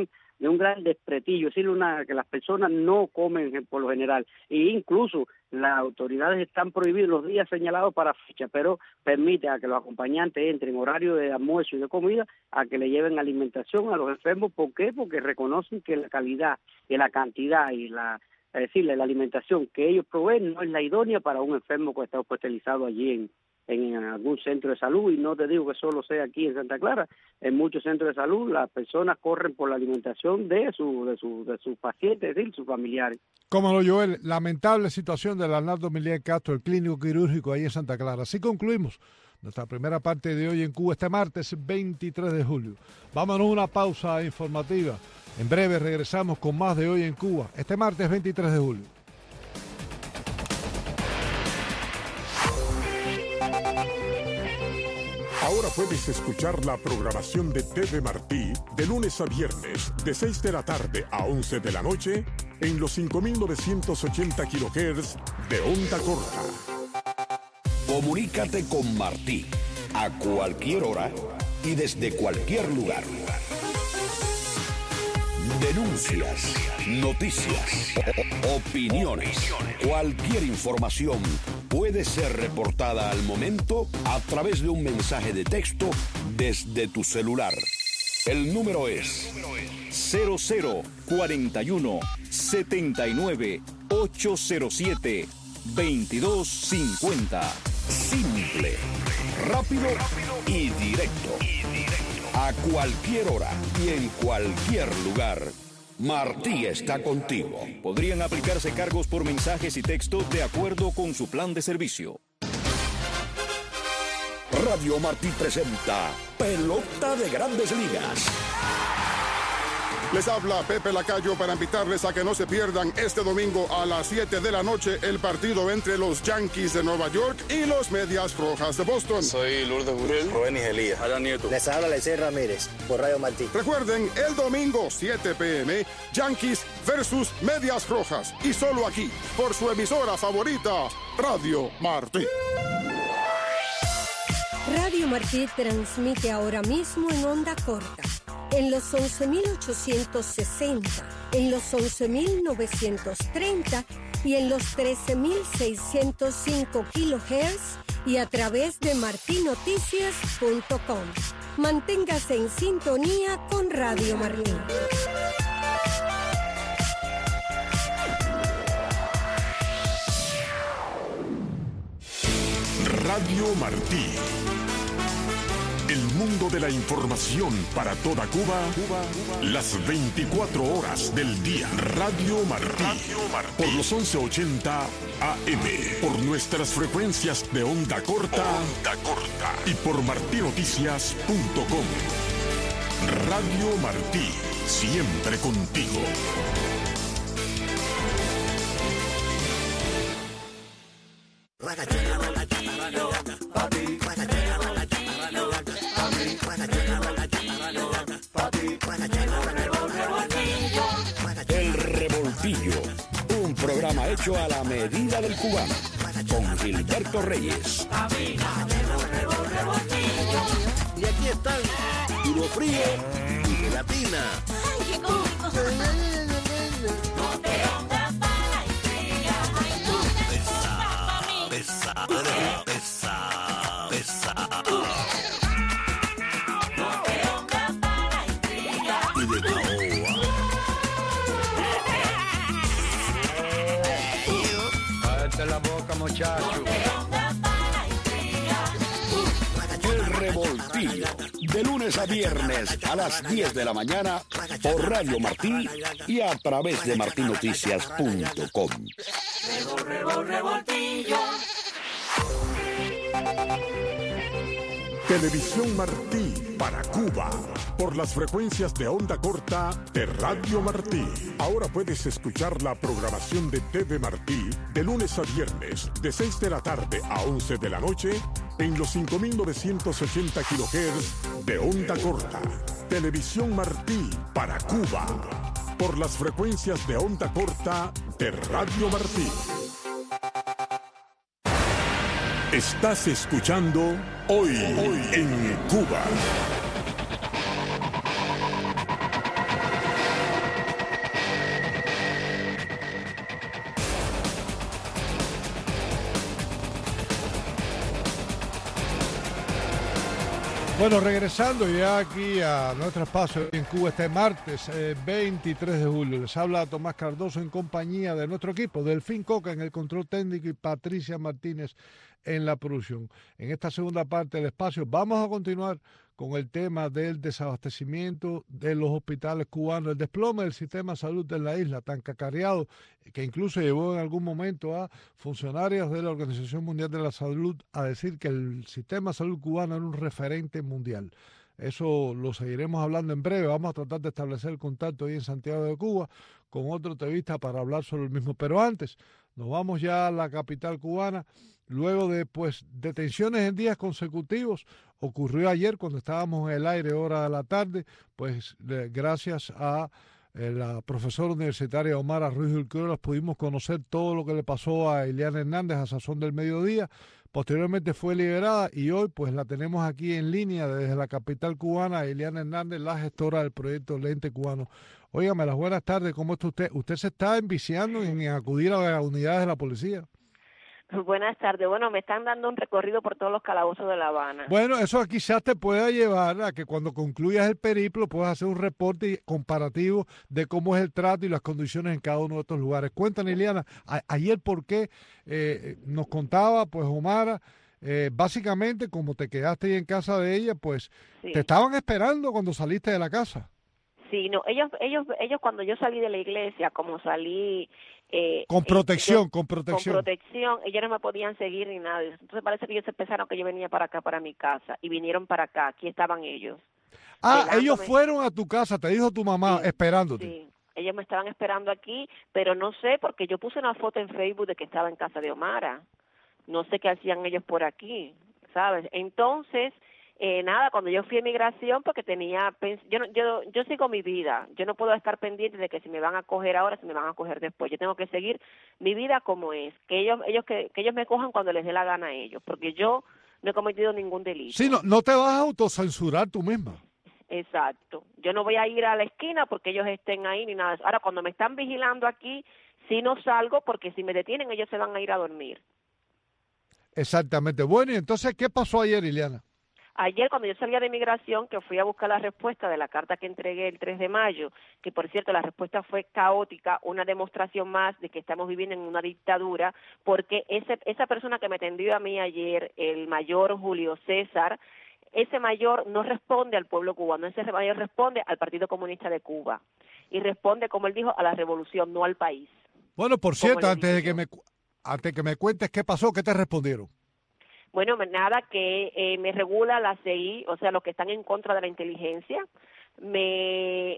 gran desprestigio, es decir, que las personas no comen por lo general, e incluso las autoridades están prohibidos los días señalados para fecha, pero permite a que los acompañantes entren en horario de almuerzo y de comida, a que le lleven alimentación a los enfermos. ¿Por qué? Porque reconocen que la calidad y la cantidad y la alimentación que ellos proveen no es la idónea para un enfermo que está hospitalizado allí en algún centro de salud. Y no te digo que solo sea aquí en Santa Clara, en muchos centros de salud las personas corren por la alimentación de sus pacientes, es decir, sus familiares. Cómo no, Joel, lamentable situación del Arnaldo Milián Castro, el clínico quirúrgico ahí en Santa Clara. Así concluimos nuestra primera parte de hoy en Cuba, este martes 23 de julio. Vámonos a una pausa informativa. En breve regresamos con más de Hoy en Cuba, este martes 23 de julio. Ahora puedes escuchar la programación de TV Martí de lunes a viernes, de 6 de la tarde a 11 de la noche, en los 5.980 kHz de onda corta. Comunícate con Martí a cualquier hora y desde cualquier lugar. Denuncias, noticias, opiniones, cualquier información puede ser reportada al momento a través de un mensaje de texto desde tu celular. El número es 0041 79 807 2250. Simple, rápido y directo. A cualquier hora y en cualquier lugar, Martí está contigo. Podrían aplicarse cargos por mensajes y texto de acuerdo con su plan de servicio. Radio Martí presenta Pelota de Grandes Ligas. Les habla Pepe Lacayo para invitarles a que no se pierdan este domingo a las 7 de la noche el partido entre los Yankees de Nueva York y los Medias Rojas de Boston. Soy Lourdes Burrell, Rubén Elías, Adán Nieto. Les habla Lecey Ramírez por Radio Martí. Recuerden, el domingo 7 p.m. Yankees versus Medias Rojas, y solo aquí por su emisora favorita, Radio Martí. Radio Martí transmite ahora mismo en onda corta, en los 11.860, en los 11.930 y en los 13.605 kHz y a través de martinoticias.com. Manténgase en sintonía con Radio Martí. Radio Martí. El mundo de la información para toda Cuba, las 24 horas del día. Radio Martí. Por los 1180 AM. Por nuestras frecuencias de onda corta. Y por martinoticias.com. Radio Martí. Siempre contigo. El Revoltillo, un programa hecho a la medida del cubano, con Gilberto Reyes. Y aquí están, Duro Frío y Gelatina. ¡Ay, qué cómico! No te ondas para la intriga. Ay, no te Pesa, pesa, pesa. No te ondas para la intriga. Y de caoba. Cállate la boca, muchacho. El Revoltillo, de lunes a viernes a las 10 de la mañana por Radio Martí y a través de martinoticias.com. Revoltillo. Televisión Martí para Cuba, por las frecuencias de onda corta de Radio Martí. Ahora puedes escuchar la programación de TV Martí de lunes a viernes, de 6 de la tarde a 11 de la noche, en los 5.980 kHz de onda corta. Televisión Martí para Cuba, por las frecuencias de onda corta de Radio Martí. Estás escuchando Hoy en Cuba. Bueno, regresando ya aquí a nuestro espacio en Cuba este martes 23 de julio. Les habla Tomás Cardoso en compañía de nuestro equipo, Delfín Coca en el control técnico y Patricia Martínez en la producción. En esta segunda parte del espacio vamos a continuar con el tema del desabastecimiento de los hospitales cubanos, el desplome del sistema de salud de la isla, tan cacareado, que incluso llevó en algún momento a funcionarios de la Organización Mundial de la Salud a decir que el sistema de salud cubano era un referente mundial. Eso lo seguiremos hablando en breve. Vamos a tratar de establecer el contacto ahí en Santiago de Cuba con otro entrevista para hablar sobre el mismo. Pero antes, nos vamos ya a la capital cubana. Luego de detenciones en días consecutivos, ocurrió ayer cuando estábamos en el aire, hora de la tarde, gracias a la profesora universitaria Omara Ruiz Urquiolas pudimos conocer todo lo que le pasó a Ileana Hernández a sazón del mediodía. Posteriormente fue liberada y hoy pues la tenemos aquí en línea desde la capital cubana, Ileana Hernández, la gestora del proyecto Lente Cubano. Óigame, las buenas tardes, ¿cómo está usted? ¿Usted se está enviciando en acudir a las unidades de la policía? Buenas tardes. Bueno, me están dando un recorrido por todos los calabozos de La Habana. Bueno, eso quizás te pueda llevar a que cuando concluyas el periplo puedas hacer un reporte comparativo de cómo es el trato y las condiciones en cada uno de estos lugares. Cuéntanos, Ileana, ayer por qué nos contaba pues Omara, básicamente como te quedaste ahí en casa de ella, pues sí. Te estaban esperando cuando saliste de la casa. Sí, no, ellos cuando yo salí de la iglesia, como salí... con protección. Con protección, ellos no me podían seguir ni nada. Entonces parece que ellos pensaron que yo venía para acá, para mi casa, y vinieron para acá. Aquí estaban ellos. Ellos fueron a tu casa, te dijo tu mamá, sí, esperándote. Sí, ellos me estaban esperando aquí, pero no sé, porque yo puse una foto en Facebook de que estaba en casa de Omara. No sé qué hacían ellos por aquí, ¿sabes? Entonces... nada, cuando yo fui a migración, porque yo sigo mi vida, yo no puedo estar pendiente de que si me van a coger ahora, si me van a coger después, yo tengo que seguir mi vida como es, que ellos me cojan cuando les dé la gana a ellos, porque yo no he cometido ningún delito. Sí, no te vas a autocensurar tú misma. Exacto, yo no voy a ir a la esquina porque ellos estén ahí ni nada. Ahora, cuando me están vigilando aquí, sí no salgo, porque si me detienen ellos se van a ir a dormir. Exactamente. Bueno, y entonces, ¿qué pasó ayer, Ileana? ayer cuando yo salía de migración, que fui a buscar la respuesta de la carta que entregué el 3 de mayo, que por cierto la respuesta fue caótica, una demostración más de que estamos viviendo en una dictadura, porque esa persona que me atendió a mí ayer, el mayor Julio César, ese mayor no responde al pueblo cubano, ese mayor responde al Partido Comunista de Cuba y responde, como él dijo, a la revolución, no al país. Bueno, por cierto, antes de que me cuentes qué pasó, ¿qué te respondieron? Bueno, nada, que me regula la CI, o sea, los que están en contra de la inteligencia, me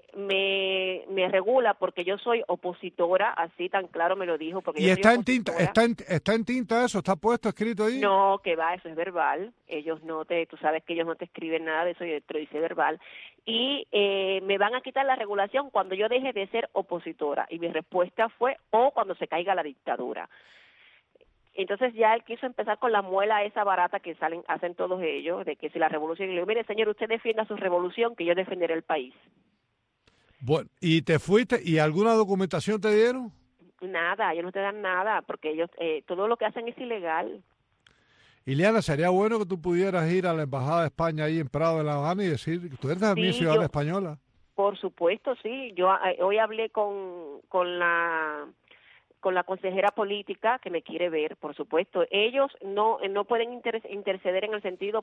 regula porque yo soy opositora, así tan claro me lo dijo. Porque ¿Y yo está soy en tinta, opositora. está en tinta eso? ¿Está puesto, escrito ahí? No, que va, eso es verbal. Ellos tú sabes que ellos no te escriben nada de eso, yo te lo dice verbal. Y me van a quitar la regulación cuando yo deje de ser opositora. Y mi respuesta fue, o cuando se caiga la dictadura. Entonces ya él quiso empezar con la muela esa barata que hacen todos ellos, de que si la revolución, y le digo, mire señor, usted defienda su revolución, que yo defenderé el país. Bueno, ¿y te fuiste y alguna documentación te dieron? Nada, ellos no te dan nada, porque ellos, todo lo que hacen es ilegal. Ileana, sería bueno que tú pudieras ir a la Embajada de España ahí en Prado de La Habana y decir que tú eres también ciudadana española. Por supuesto, sí. Yo hoy hablé con la consejera política que me quiere ver, por supuesto. Ellos no pueden interceder en el sentido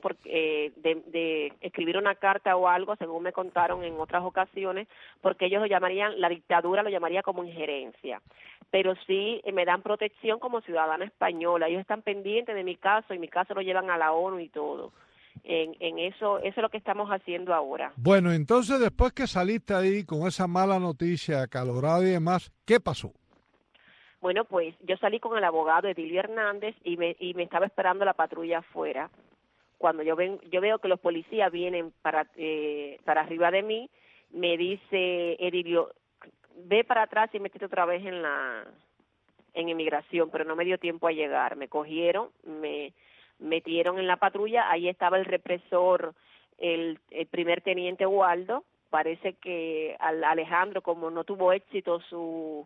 de escribir una carta o algo, según me contaron en otras ocasiones, porque ellos la dictadura lo llamaría como injerencia. Pero sí me dan protección como ciudadana española. Ellos están pendientes de mi caso y mi caso lo llevan a la ONU y todo. En eso es lo que estamos haciendo ahora. Bueno, entonces después que saliste ahí con esa mala noticia acalorada y demás, ¿qué pasó? Bueno, pues yo salí con el abogado Edilio Hernández y me estaba esperando la patrulla afuera. Cuando yo veo que los policías vienen para arriba de mí, me dice Edilio, ve para atrás y métete otra vez en inmigración, pero no me dio tiempo a llegar. Me cogieron, me metieron en la patrulla, ahí estaba el represor, el primer teniente Waldo. Parece que Alejandro, como no tuvo éxito su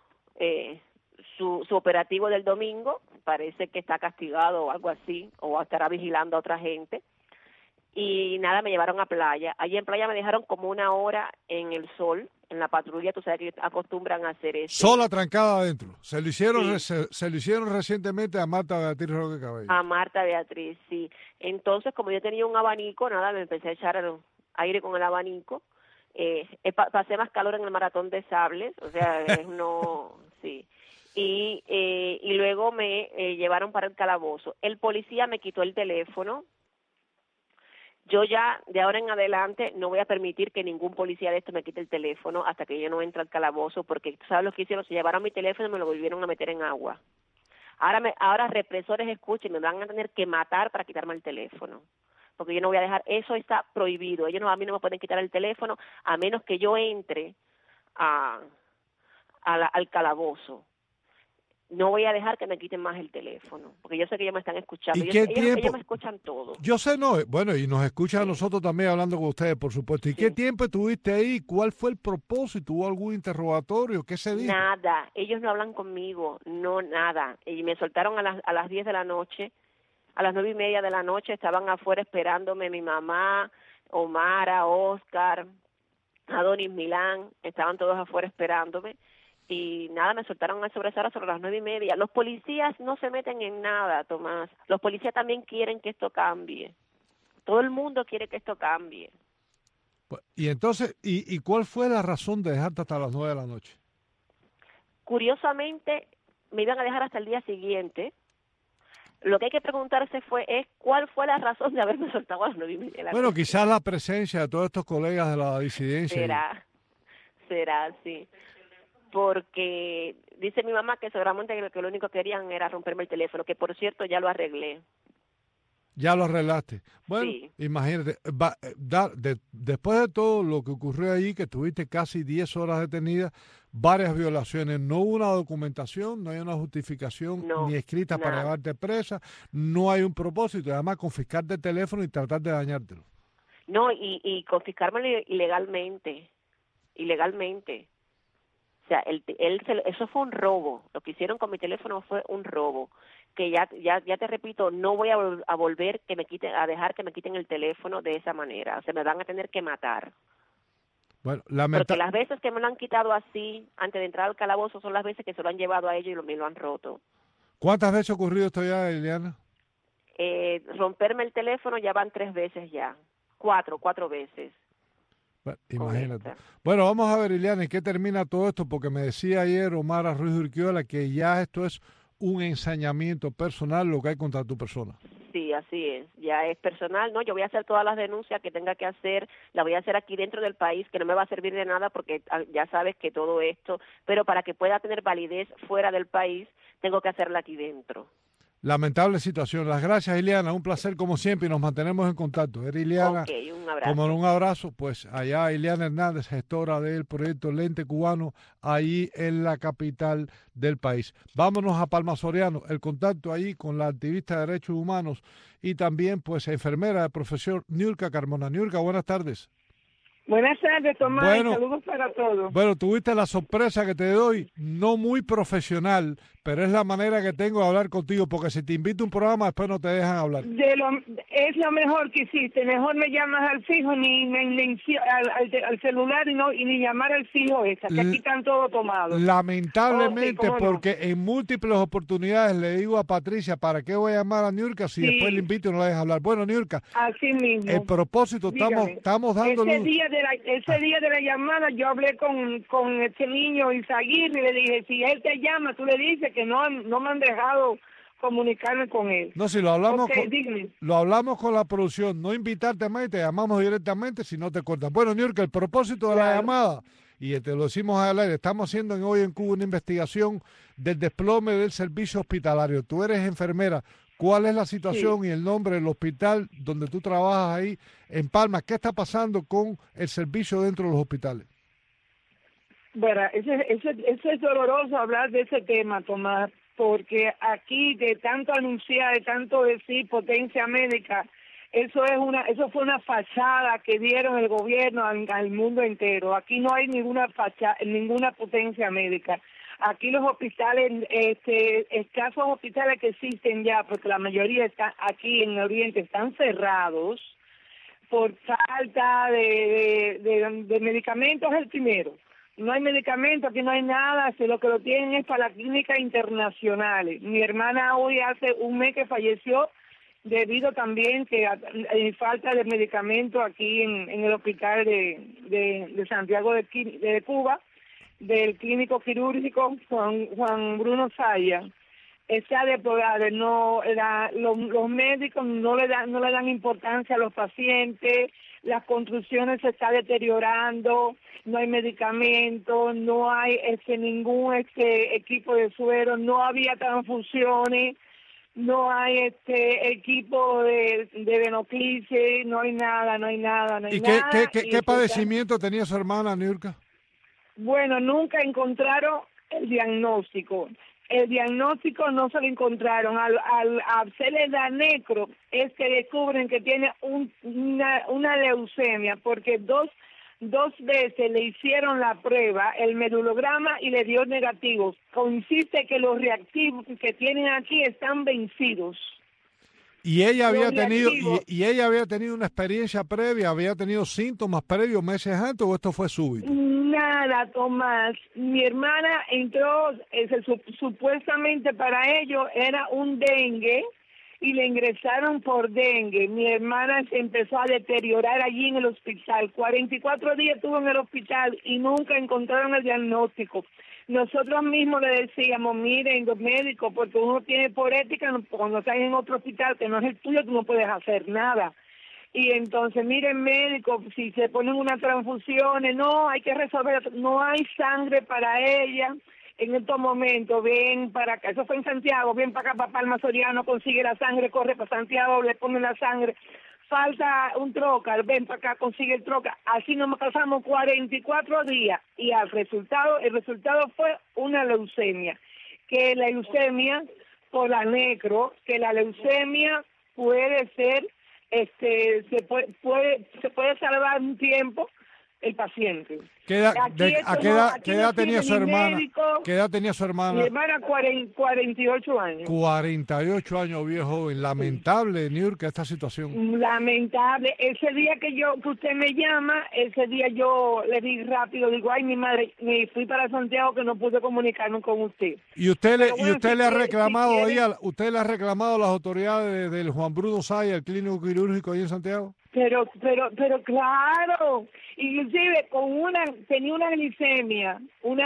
operativo del domingo, parece que está castigado o algo así, o estará vigilando a otra gente. Y nada, me llevaron a playa. Allí en playa me dejaron como 1 hora en el sol, en la patrulla. Tú sabes que ellos acostumbran a hacer eso. Sola, trancada adentro. Se lo hicieron, Sí. se lo hicieron recientemente a Marta Beatriz Roque Cabello. A Marta Beatriz, sí. Entonces, como yo tenía un abanico, nada, me empecé a echar aire con el abanico. Pasé más calor en el maratón de sables, o sea, sí. Y luego me llevaron para el calabozo. El policía me quitó el teléfono. Yo ya, de ahora en adelante, no voy a permitir que ningún policía de esto me quite el teléfono hasta que yo no entre al calabozo, porque tú sabes lo que hicieron, se llevaron mi teléfono y me lo volvieron a meter en agua. Ahora represores, escuchen, me van a tener que matar para quitarme el teléfono, porque yo no voy a dejar, eso está prohibido. Ellos a mí no me pueden quitar el teléfono a menos que yo entre al calabozo. No voy a dejar que me quiten más el teléfono, porque yo sé que ellos me están escuchando. ¿Y qué tiempo? Ellos me escuchan todo. Yo sé, no, bueno, y nos escuchan a nosotros también hablando con ustedes, por supuesto. ¿Y qué tiempo estuviste ahí? ¿Cuál fue el propósito? ¿Hubo algún interrogatorio? ¿Qué se dijo? Nada, ellos no hablan conmigo, no, nada. Y me soltaron a las 10 de la noche, a las 9:30 de la noche, estaban afuera esperándome mi mamá, Omara, Oscar, Adonis Milán, estaban todos afuera esperándome. Y nada, me soltaron a sobresaltar sobre las 9:30. Los policías no se meten en nada, Tomás. Los policías también quieren que esto cambie. Todo el mundo quiere que esto cambie. Y entonces, ¿y cuál fue la razón de dejarte hasta las 9 de la noche? Curiosamente, me iban a dejar hasta el día siguiente. Lo que hay que preguntarse es cuál fue la razón de haberme soltado a las 9:30 de la Bueno, noche. quizás la presencia de todos estos colegas de la disidencia. Será, sí. Porque dice mi mamá que seguramente que lo único que querían era romperme el teléfono, que por cierto ya lo arreglé. Ya lo arreglaste. Bueno, Sí. imagínate, después de todo lo que ocurrió ahí, que tuviste casi 10 horas detenida, varias violaciones, no hubo una documentación, no hay una justificación ni escrita para nada. llevarte presa, no hay un propósito, además confiscarte el teléfono y tratar de dañártelo. No, y confiscármelo ilegalmente. O sea, eso fue un robo. Lo que hicieron con mi teléfono fue un robo. que ya te repito, no voy a volver a dejar que me quiten el teléfono de esa manera. Se me van a tener que matar. Bueno, porque las veces que me lo han quitado así, antes de entrar al calabozo, son las veces que se lo han llevado a ellos y me lo han roto. ¿Cuántas veces ha ocurrido esto ya, Eliana? Romperme el teléfono ya van 3 veces ya. 4 veces. Bueno, imagínate. Bueno, vamos a ver, Eliana, ¿en qué termina todo esto? Porque me decía ayer Omar Ruiz Urquiola que ya esto es un ensañamiento personal lo que hay contra tu persona. Sí, así es. Ya es personal, ¿no? Yo voy a hacer todas las denuncias que tenga que hacer, la voy a hacer aquí dentro del país, que no me va a servir de nada porque ya sabes que todo esto, pero para que pueda tener validez fuera del país, tengo que hacerla aquí dentro. Lamentable situación. Las gracias, Ileana. Un placer como siempre y nos mantenemos en contacto. Era Ileana. Okay, un abrazo. Como un abrazo, pues allá Ileana Hernández, gestora del proyecto Lente Cubano, ahí en la capital del país. Vámonos a Palma Soriano. El contacto ahí con la activista de derechos humanos y también pues enfermera de profesión Niurka Carmona. Niurka, buenas tardes. Buenas tardes, Tomás. Bueno, saludos para todos. Bueno, tuviste la sorpresa que te doy, no muy profesional, pero es la manera que tengo de hablar contigo, porque si te invito a un programa, después no te dejan hablar. Es lo mejor que hiciste. Mejor me llamas al fijo, al celular y ni llamar al fijo esa, que aquí están todos tomados. Lamentablemente, porque en múltiples oportunidades le digo a Patricia, ¿para qué voy a llamar a Niurka si después le invito y no la deja hablar? Bueno, Niurka, así mismo. El propósito, estamos dando luz. Ese día de la llamada yo hablé con este niño Izaguirre y le dije, si él te llama, tú le dices que no me han dejado comunicarme con él. No, si lo hablamos, lo hablamos con la producción, no invitarte más y te llamamos directamente si no te cortan. Bueno, Niurka, el propósito de la llamada, y te lo decimos al aire, estamos haciendo hoy en Cuba una investigación del desplome del servicio hospitalario. Tú eres enfermera. ¿Cuál es la situación y el nombre del hospital donde tú trabajas ahí en Palma? ¿Qué está pasando con el servicio dentro de los hospitales? Bueno, eso es doloroso hablar de ese tema, Tomás, porque aquí de tanto anunciar, de tanto decir potencia médica, eso fue una fachada que dieron el gobierno al mundo entero. Aquí no hay ninguna potencia médica. Aquí los hospitales, escasos hospitales que existen ya, porque la mayoría están aquí en el Oriente, están cerrados por falta de medicamentos, es el primero. No hay medicamentos, aquí no hay nada, si lo que lo tienen es para las clínicas internacionales. Mi hermana hoy hace un mes que falleció debido también que hay falta de medicamentos aquí en el hospital de Santiago de Cuba, del clínico quirúrgico Juan Bruno Saya. Está deplorable. Los médicos no le dan importancia a los pacientes, las construcciones se están deteriorando, no hay medicamentos, no hay ningún equipo de suero, no había transfusiones, no hay equipo de venoclisis, no hay nada. ¿Y qué padecimiento tenía su hermana, Niurka? Bueno, nunca encontraron el diagnóstico. El diagnóstico no se lo encontraron. Al hacerle la necro es que descubren que tiene una leucemia, porque dos veces le hicieron la prueba, el medulograma, y le dio negativo. Consiste que los reactivos que tienen aquí están vencidos. Y ella había tenido una experiencia previa, había tenido síntomas previos meses antes, ¿o esto fue súbito? Nada, Tomás. Mi hermana entró, supuestamente para ello era un dengue, y le ingresaron por dengue. Mi hermana se empezó a deteriorar allí en el hospital. 44 días estuvo en el hospital y nunca encontraron el diagnóstico. Nosotros mismos le decíamos, miren, los médicos, porque uno tiene por ética, cuando estás en otro hospital que no es el tuyo, tú no puedes hacer nada. Y entonces, miren, médicos, si se ponen unas transfusiones, no, hay que resolver, no hay sangre para ella. En estos momentos, ven para acá, eso fue en Santiago, ven para acá, para Palma Soriano, consigue la sangre, corre para Santiago, le ponen la sangre. Falta un trocar, ven para acá, consigue el trocar. Así nos pasamos 44 días y el resultado fue una leucemia. Que la leucemia, por la necro, que la leucemia puede ser, se puede salvar un tiempo, el paciente. ¿Qué edad, Aquí qué no edad tenía tiene su ni hermana? médico. ¿Qué edad tenía su hermana? Mi hermana 48 años. 48 años, viejo joven. Lamentable, Niurka, esta situación. Lamentable. Ese día que usted me llama, ese día yo le di rápido, digo, ay, mi madre, me fui para Santiago que no pude comunicarme con usted. ¿Y usted Pero le ha reclamado usted le ha reclamado a las autoridades del Juan Bruno Saya, el clínico quirúrgico ahí en Santiago? Pero claro, inclusive tenía una glicemia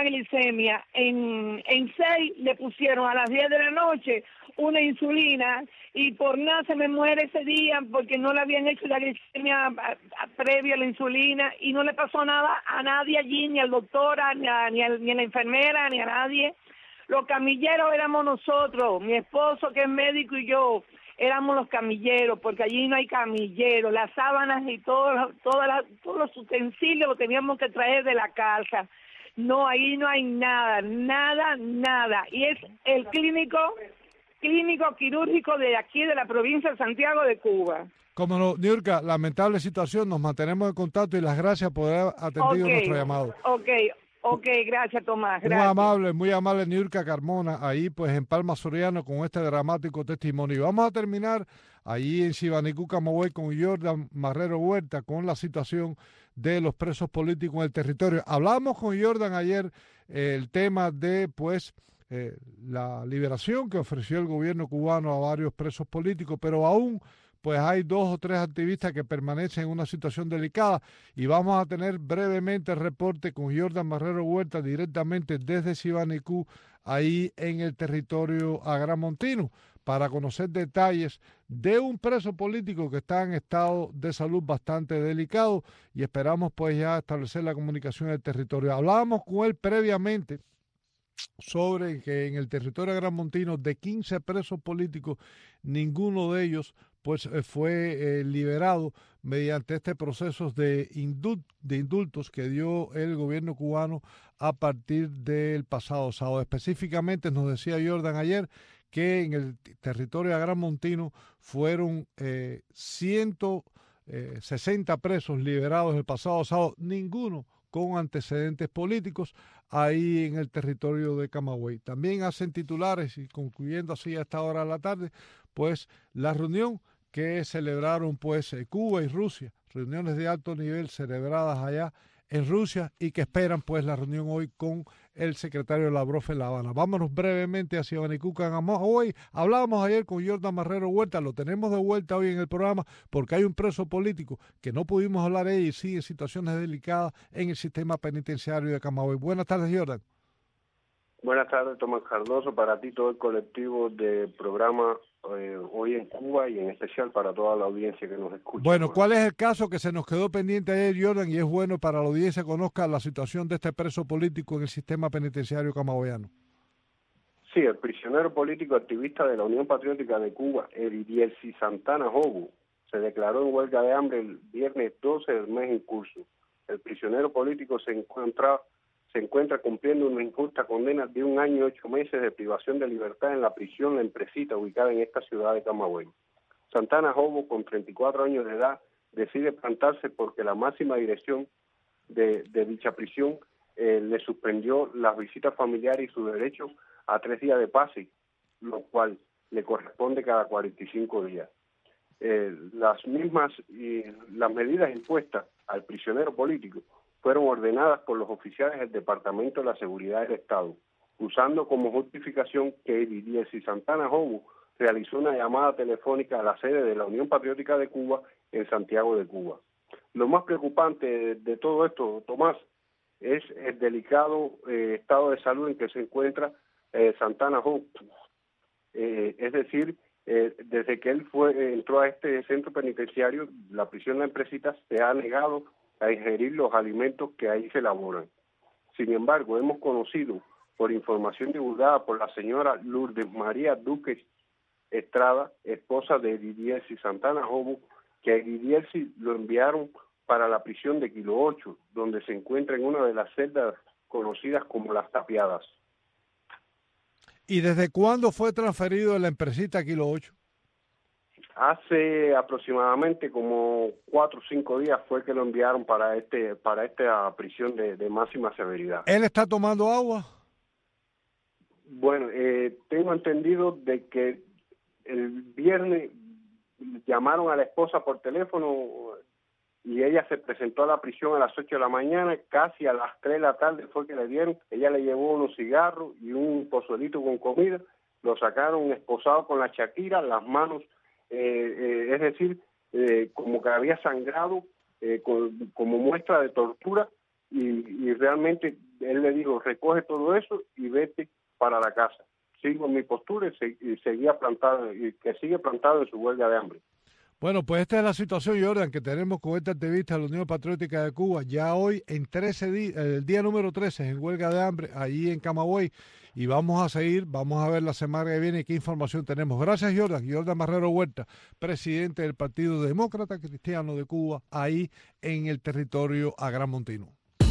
en 6, le pusieron a las 10 de la noche una insulina y por nada se me muere ese día porque no le habían hecho la glicemia previa a la insulina y no le pasó nada a nadie allí, ni al doctor, ni a la enfermera, ni a nadie. Los camilleros éramos nosotros, mi esposo que es médico y yo. Éramos los camilleros, porque allí no hay camilleros, las sábanas y todos los utensilios los teníamos que traer de la casa. No, ahí no hay nada. Y es el clínico quirúrgico de aquí, de la provincia de Santiago de Cuba. Como no, Niurka, lamentable situación, nos mantenemos en contacto y las gracias por haber atendido nuestro llamado. Ok, gracias, Tomás. Gracias. Muy amable Niurka Carmona, ahí pues en Palma Soriano con este dramático testimonio. Vamos a terminar allí en Sibanicú, Camagüey, con Jordan Marrero Huerta, con la situación de los presos políticos en el territorio. Hablamos con Jordan ayer el tema de pues la liberación que ofreció el gobierno cubano a varios presos políticos, pero aún pues hay 2 o 3 activistas que permanecen en una situación delicada y vamos a tener brevemente el reporte con Jordan Marrero Huerta directamente desde Sibanicú, ahí en el territorio agramontino, para conocer detalles de un preso político que está en estado de salud bastante delicado y esperamos pues ya establecer la comunicación en el territorio. Hablábamos con él previamente sobre que en el territorio agramontino de 15 presos políticos, ninguno de ellos pues fue liberado mediante este proceso de indultos que dio el gobierno cubano a partir del pasado sábado. Específicamente nos decía Jordan ayer que en el territorio agramontino fueron 160 presos liberados el pasado sábado, ninguno con antecedentes políticos ahí en el territorio de Camagüey. También hacen titulares y concluyendo así a esta hora de la tarde, pues la reunión que celebraron pues Cuba y Rusia, reuniones de alto nivel celebradas allá en Rusia y que esperan pues la reunión hoy con el secretario Lavrov en La Habana. Vámonos brevemente hacia Sibanicú, Camagüey. Hablábamos ayer con Jordan Marrero Huerta, lo tenemos de vuelta hoy en el programa porque hay un preso político que no pudimos hablar de él y sigue en situaciones delicadas en el sistema penitenciario de Camagüey. Buenas tardes, Jordan. Buenas tardes, Tomás Cardoso, para ti, todo el colectivo de programa Hoy en Cuba y en especial para toda la audiencia que nos escucha. Bueno, ¿cuál es el caso que se nos quedó pendiente ayer, Jordan? Y es bueno para la audiencia que conozca la situación de este preso político en el sistema penitenciario camagüeyano. Sí, el prisionero político activista de la Unión Patriótica de Cuba, Eridielsi Santana Jobu, se declaró en huelga de hambre el viernes 12 del mes en curso. El prisionero político se encuentra cumpliendo una injusta condena de 1 año y 8 meses de privación de libertad en la prisión La Empresita, ubicada en esta ciudad de Camagüey. Santana Jobo, con 34 años de edad, decide plantarse porque la máxima dirección de dicha prisión le suspendió las visitas familiares y su derecho a 3 días de pase, lo cual le corresponde cada 45 días. Las medidas impuestas al prisionero político fueron ordenadas por los oficiales del Departamento de la Seguridad del Estado, usando como justificación que Eridielsi Santana Jobu realizó una llamada telefónica a la sede de la Unión Patriótica de Cuba en Santiago de Cuba. Lo más preocupante de todo esto, Tomás, es el delicado estado de salud en que se encuentra Santana Jobu. Es decir, desde que él entró a este centro penitenciario, la prisión La Empresita, se ha negado a ingerir los alimentos que ahí se elaboran. Sin embargo, hemos conocido por información divulgada por la señora Lourdes María Duque Estrada, esposa de Eridielsi Santana Jobu, que a Eridielsi lo enviaron para la prisión de Kilo 8, donde se encuentra en una de las celdas conocidas como Las Tapiadas. ¿Y desde cuándo fue transferido de La Empresita a Kilo 8? Hace aproximadamente como 4 o 5 días fue que lo enviaron para esta prisión de máxima severidad. ¿Él está tomando agua? Bueno, tengo entendido de que el viernes llamaron a la esposa por teléfono y ella se presentó a la prisión a las 8 de la mañana, casi a las 3 de la tarde fue que le dieron. Ella le llevó unos cigarros y un pozuelito con comida, lo sacaron esposado con la Shakira, las manos, es decir, como que había sangrado, como muestra de tortura, y realmente él le dijo, recoge todo eso y vete para la casa. Sigo en mi postura y seguía plantado, y que sigue plantado en su huelga de hambre. Bueno, pues esta es la situación, Jordan, que tenemos con esta activista de la Unión Patriótica de Cuba. Ya hoy, en 13 días, el día número 13, en huelga de hambre, allí en Camagüey. Y vamos a seguir, vamos a ver la semana que viene qué información tenemos. Gracias, Jordan. Jordan Marrero Huerta, presidente del Partido Demócrata Cristiano de Cuba, ahí en el territorio agramontino.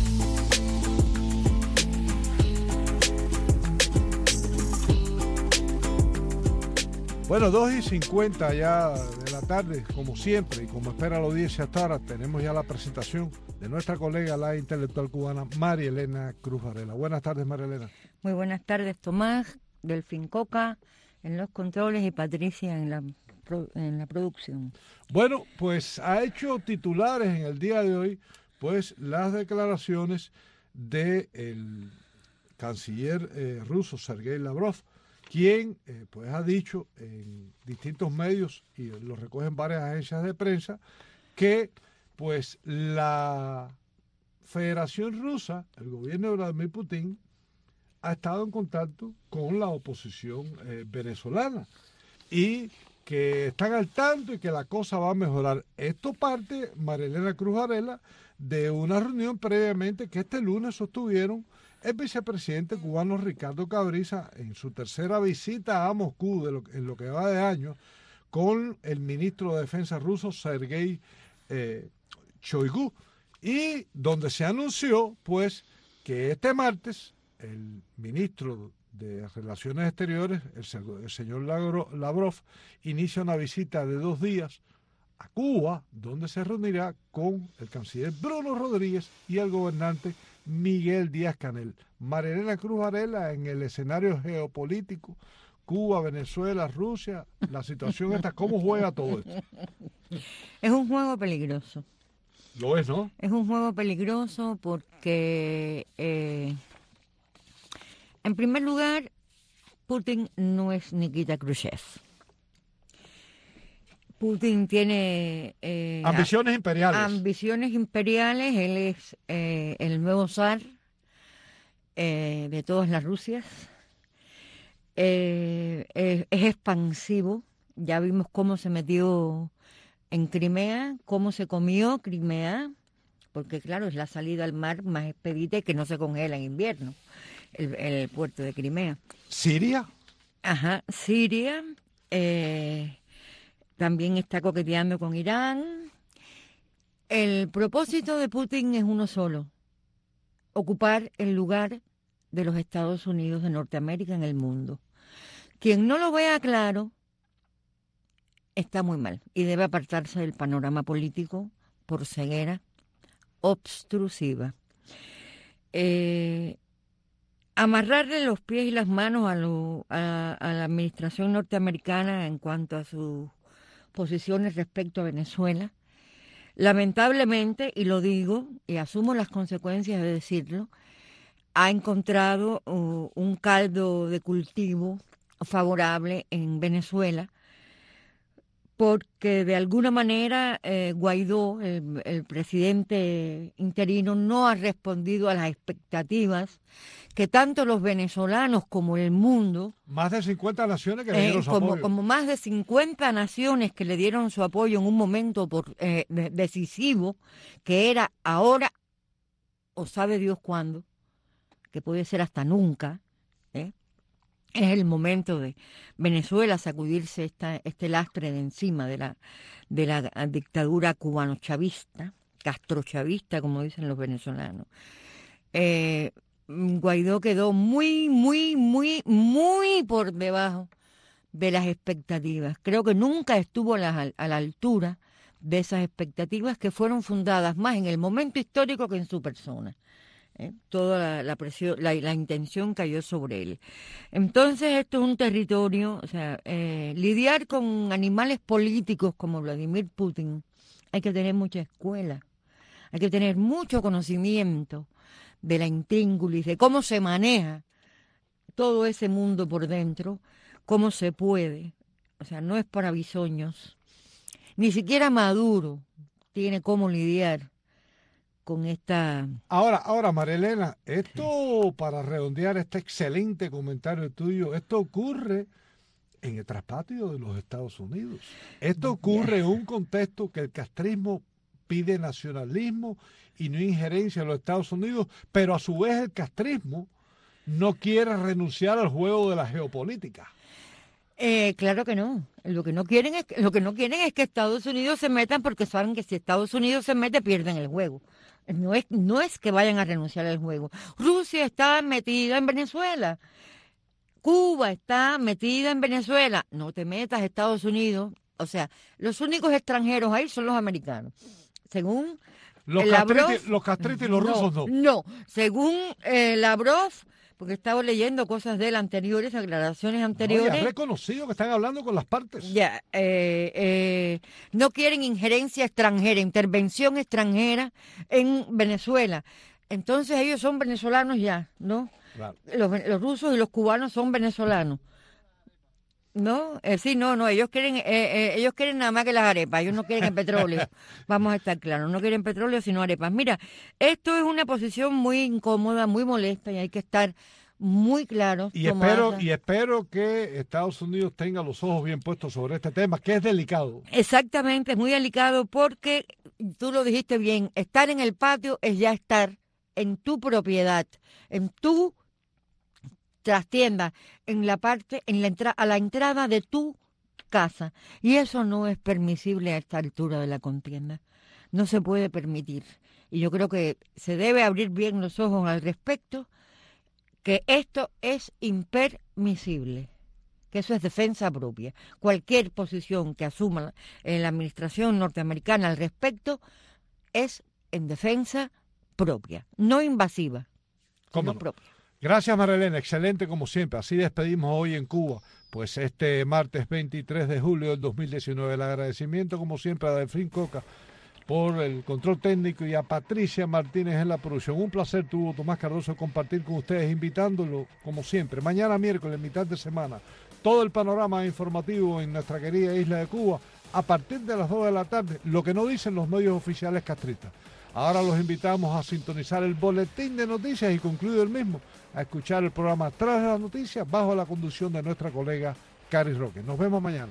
Bueno, 2:50 ya de la tarde, como siempre, y como espera la audiencia hasta ahora, tenemos ya la presentación de nuestra colega, la intelectual cubana, María Elena Cruz Varela. Buenas tardes, María Elena. Muy buenas tardes, Tomás, Delfín Coca en los controles y Patricia en la producción. Bueno, pues ha hecho titulares en el día de hoy, pues las declaraciones del canciller ruso, Sergei Lavrov, quien pues ha dicho en distintos medios, y lo recogen varias agencias de prensa, que pues la Federación Rusa, el gobierno de Vladimir Putin, ha estado en contacto con la oposición venezolana y que están al tanto y que la cosa va a mejorar. Esto parte, María Elena Cruz Varela, de una reunión previamente que este lunes sostuvieron el vicepresidente cubano Ricardo Cabriza en su tercera visita a Moscú en lo que va de año, con el ministro de Defensa ruso Sergei Shoigu, y donde se anunció pues que este martes el ministro de Relaciones Exteriores, el señor Lavrov, inicia una visita de 2 días a Cuba, donde se reunirá con el canciller Bruno Rodríguez y el gobernante Miguel Díaz-Canel. María Elena Cruz Varela, en el escenario geopolítico, Cuba, Venezuela, Rusia, la situación está, ¿cómo juega todo esto? Es un juego peligroso. Lo es, ¿no? Es un juego peligroso porque, en primer lugar, Putin no es Nikita Khrushchev. Putin tiene ambiciones imperiales. Ambiciones imperiales. Él es el nuevo zar de todas las Rusias. Es expansivo. Ya vimos cómo se metió en Crimea, cómo se comió Crimea, porque claro, es la salida al mar más expedita y que no se congela en invierno, el puerto de Crimea. ¿Siria? Ajá, Siria. También está coqueteando con Irán. El propósito de Putin es uno solo: ocupar el lugar de los Estados Unidos de Norteamérica en el mundo. Quien no lo vea claro está muy mal y debe apartarse del panorama político por ceguera obstrusiva. Amarrarle los pies y las manos a la administración norteamericana en cuanto a sus posiciones respecto a Venezuela, lamentablemente, y lo digo y asumo las consecuencias de decirlo, ha encontrado un caldo de cultivo favorable en Venezuela, porque de alguna manera Guaidó, el presidente interino, no ha respondido a las expectativas que tanto los venezolanos como el mundo... Más de 50 naciones que le dieron su apoyo. Como más de 50 naciones que le dieron su apoyo en un momento decisivo, que era ahora o sabe Dios cuándo, que puede ser hasta nunca, es el momento de Venezuela sacudirse este lastre de encima de la dictadura cubano-chavista, castrochavista, como dicen los venezolanos. Guaidó quedó muy, muy, muy, muy por debajo de las expectativas. Creo que nunca estuvo a la altura de esas expectativas que fueron fundadas más en el momento histórico que en su persona. Toda la presión, la intención cayó sobre él. Entonces esto es un territorio, o sea, lidiar con animales políticos como Vladimir Putin, hay que tener mucha escuela, hay que tener mucho conocimiento de la intríngulis, de cómo se maneja todo ese mundo por dentro, cómo se puede, o sea, no es para bisoños, ni siquiera Maduro tiene cómo lidiar con esta... Ahora, Marilena, esto, para redondear este excelente comentario tuyo, esto ocurre en el traspatio de los Estados Unidos. Esto ocurre en un contexto que el castrismo pide nacionalismo y no injerencia en los Estados Unidos, pero a su vez el castrismo no quiere renunciar al juego de la geopolítica. Claro que no. Lo que no quieren es que Estados Unidos se metan, porque saben que si Estados Unidos se mete pierden el juego. No es que vayan a renunciar al juego. Rusia está metida en Venezuela. Cuba está metida en Venezuela. No te metas, Estados Unidos. O sea, los únicos extranjeros ahí son los americanos. Según los castritos y los rusos no. No, según Lavrov, porque estaba leyendo cosas de él anteriores, aclaraciones anteriores. No, ya reconocido que están hablando con las partes. Ya, no quieren injerencia extranjera, intervención extranjera en Venezuela. Entonces ellos son venezolanos ya, ¿no? Claro. Los rusos y los cubanos son venezolanos. ¿No? No, ellos quieren nada más que las arepas, ellos no quieren el petróleo. Vamos a estar claros, no quieren petróleo sino arepas. Mira, esto es una posición muy incómoda, muy molesta y hay que estar muy claros. Y espero que Estados Unidos tenga los ojos bien puestos sobre este tema, que es delicado. Exactamente, es muy delicado porque, tú lo dijiste bien, estar en el patio es ya estar en tu propiedad, en tu trastienda, a la entrada de tu casa. Y eso no es permisible a esta altura de la contienda. No se puede permitir. Y yo creo que se debe abrir bien los ojos al respecto, que esto es impermisible, que eso es defensa propia. Cualquier posición que asuma la administración norteamericana al respecto es en defensa propia, no invasiva, sino propia. Gracias, Marilena, excelente como siempre. Así despedimos hoy en Cuba, pues este martes 23 de julio del 2019. El agradecimiento como siempre a Delfín Coca por el control técnico y a Patricia Martínez en la producción. Un placer tuvo Tomás Cardoso compartir con ustedes, invitándolo como siempre. Mañana miércoles, mitad de semana, todo el panorama informativo en nuestra querida isla de Cuba a partir de las 2 de la tarde, lo que no dicen los medios oficiales castristas. Ahora los invitamos a sintonizar el boletín de noticias y, concluido el mismo, a escuchar el programa Tras las Noticias bajo la conducción de nuestra colega Cari Roque. Nos vemos mañana.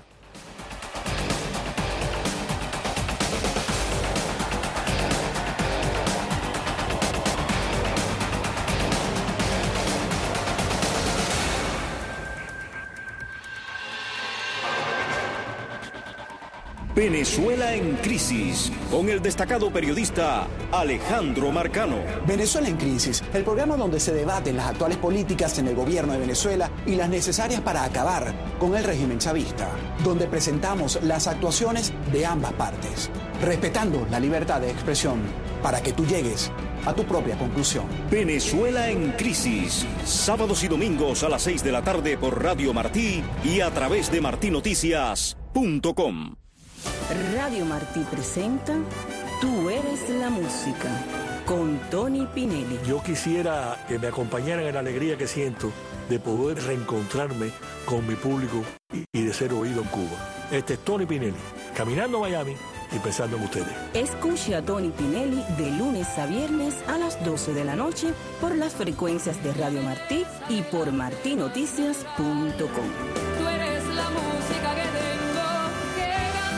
Venezuela en crisis, con el destacado periodista Alejandro Marcano. Venezuela en crisis, el programa donde se debaten las actuales políticas en el gobierno de Venezuela y las necesarias para acabar con el régimen chavista, donde presentamos las actuaciones de ambas partes, respetando la libertad de expresión para que tú llegues a tu propia conclusión. Venezuela en crisis, sábados y domingos a las 6 de la tarde por Radio Martí y a través de martinoticias.com. Radio Martí presenta Tú eres la música, con Tony Pinelli. Yo quisiera que me acompañaran en la alegría que siento de poder reencontrarme con mi público y de ser oído en Cuba. Este es Tony Pinelli, caminando a Miami y pensando en ustedes. Escuche a Tony Pinelli de lunes a viernes a las 12 de la noche por las frecuencias de Radio Martí y por martinoticias.com. Tú eres la música que tengo que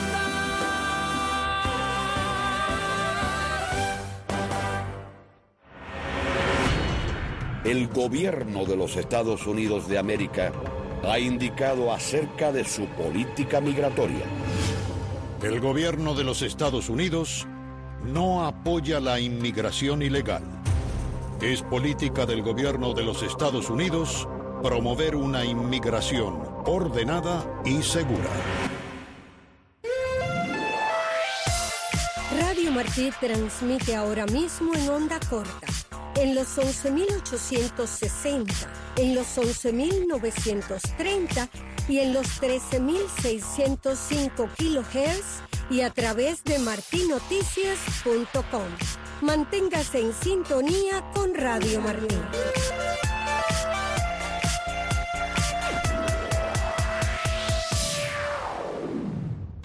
cantar. El gobierno de los Estados Unidos de América ha indicado acerca de su política migratoria. El gobierno de los Estados Unidos no apoya la inmigración ilegal. Es política del gobierno de los Estados Unidos promover una inmigración ordenada y segura. Radio Martí transmite ahora mismo en onda corta, en los 11.860, en los 11.930 y en los 13.605 kHz y a través de martinoticias.com. Manténgase en sintonía con Radio Martí.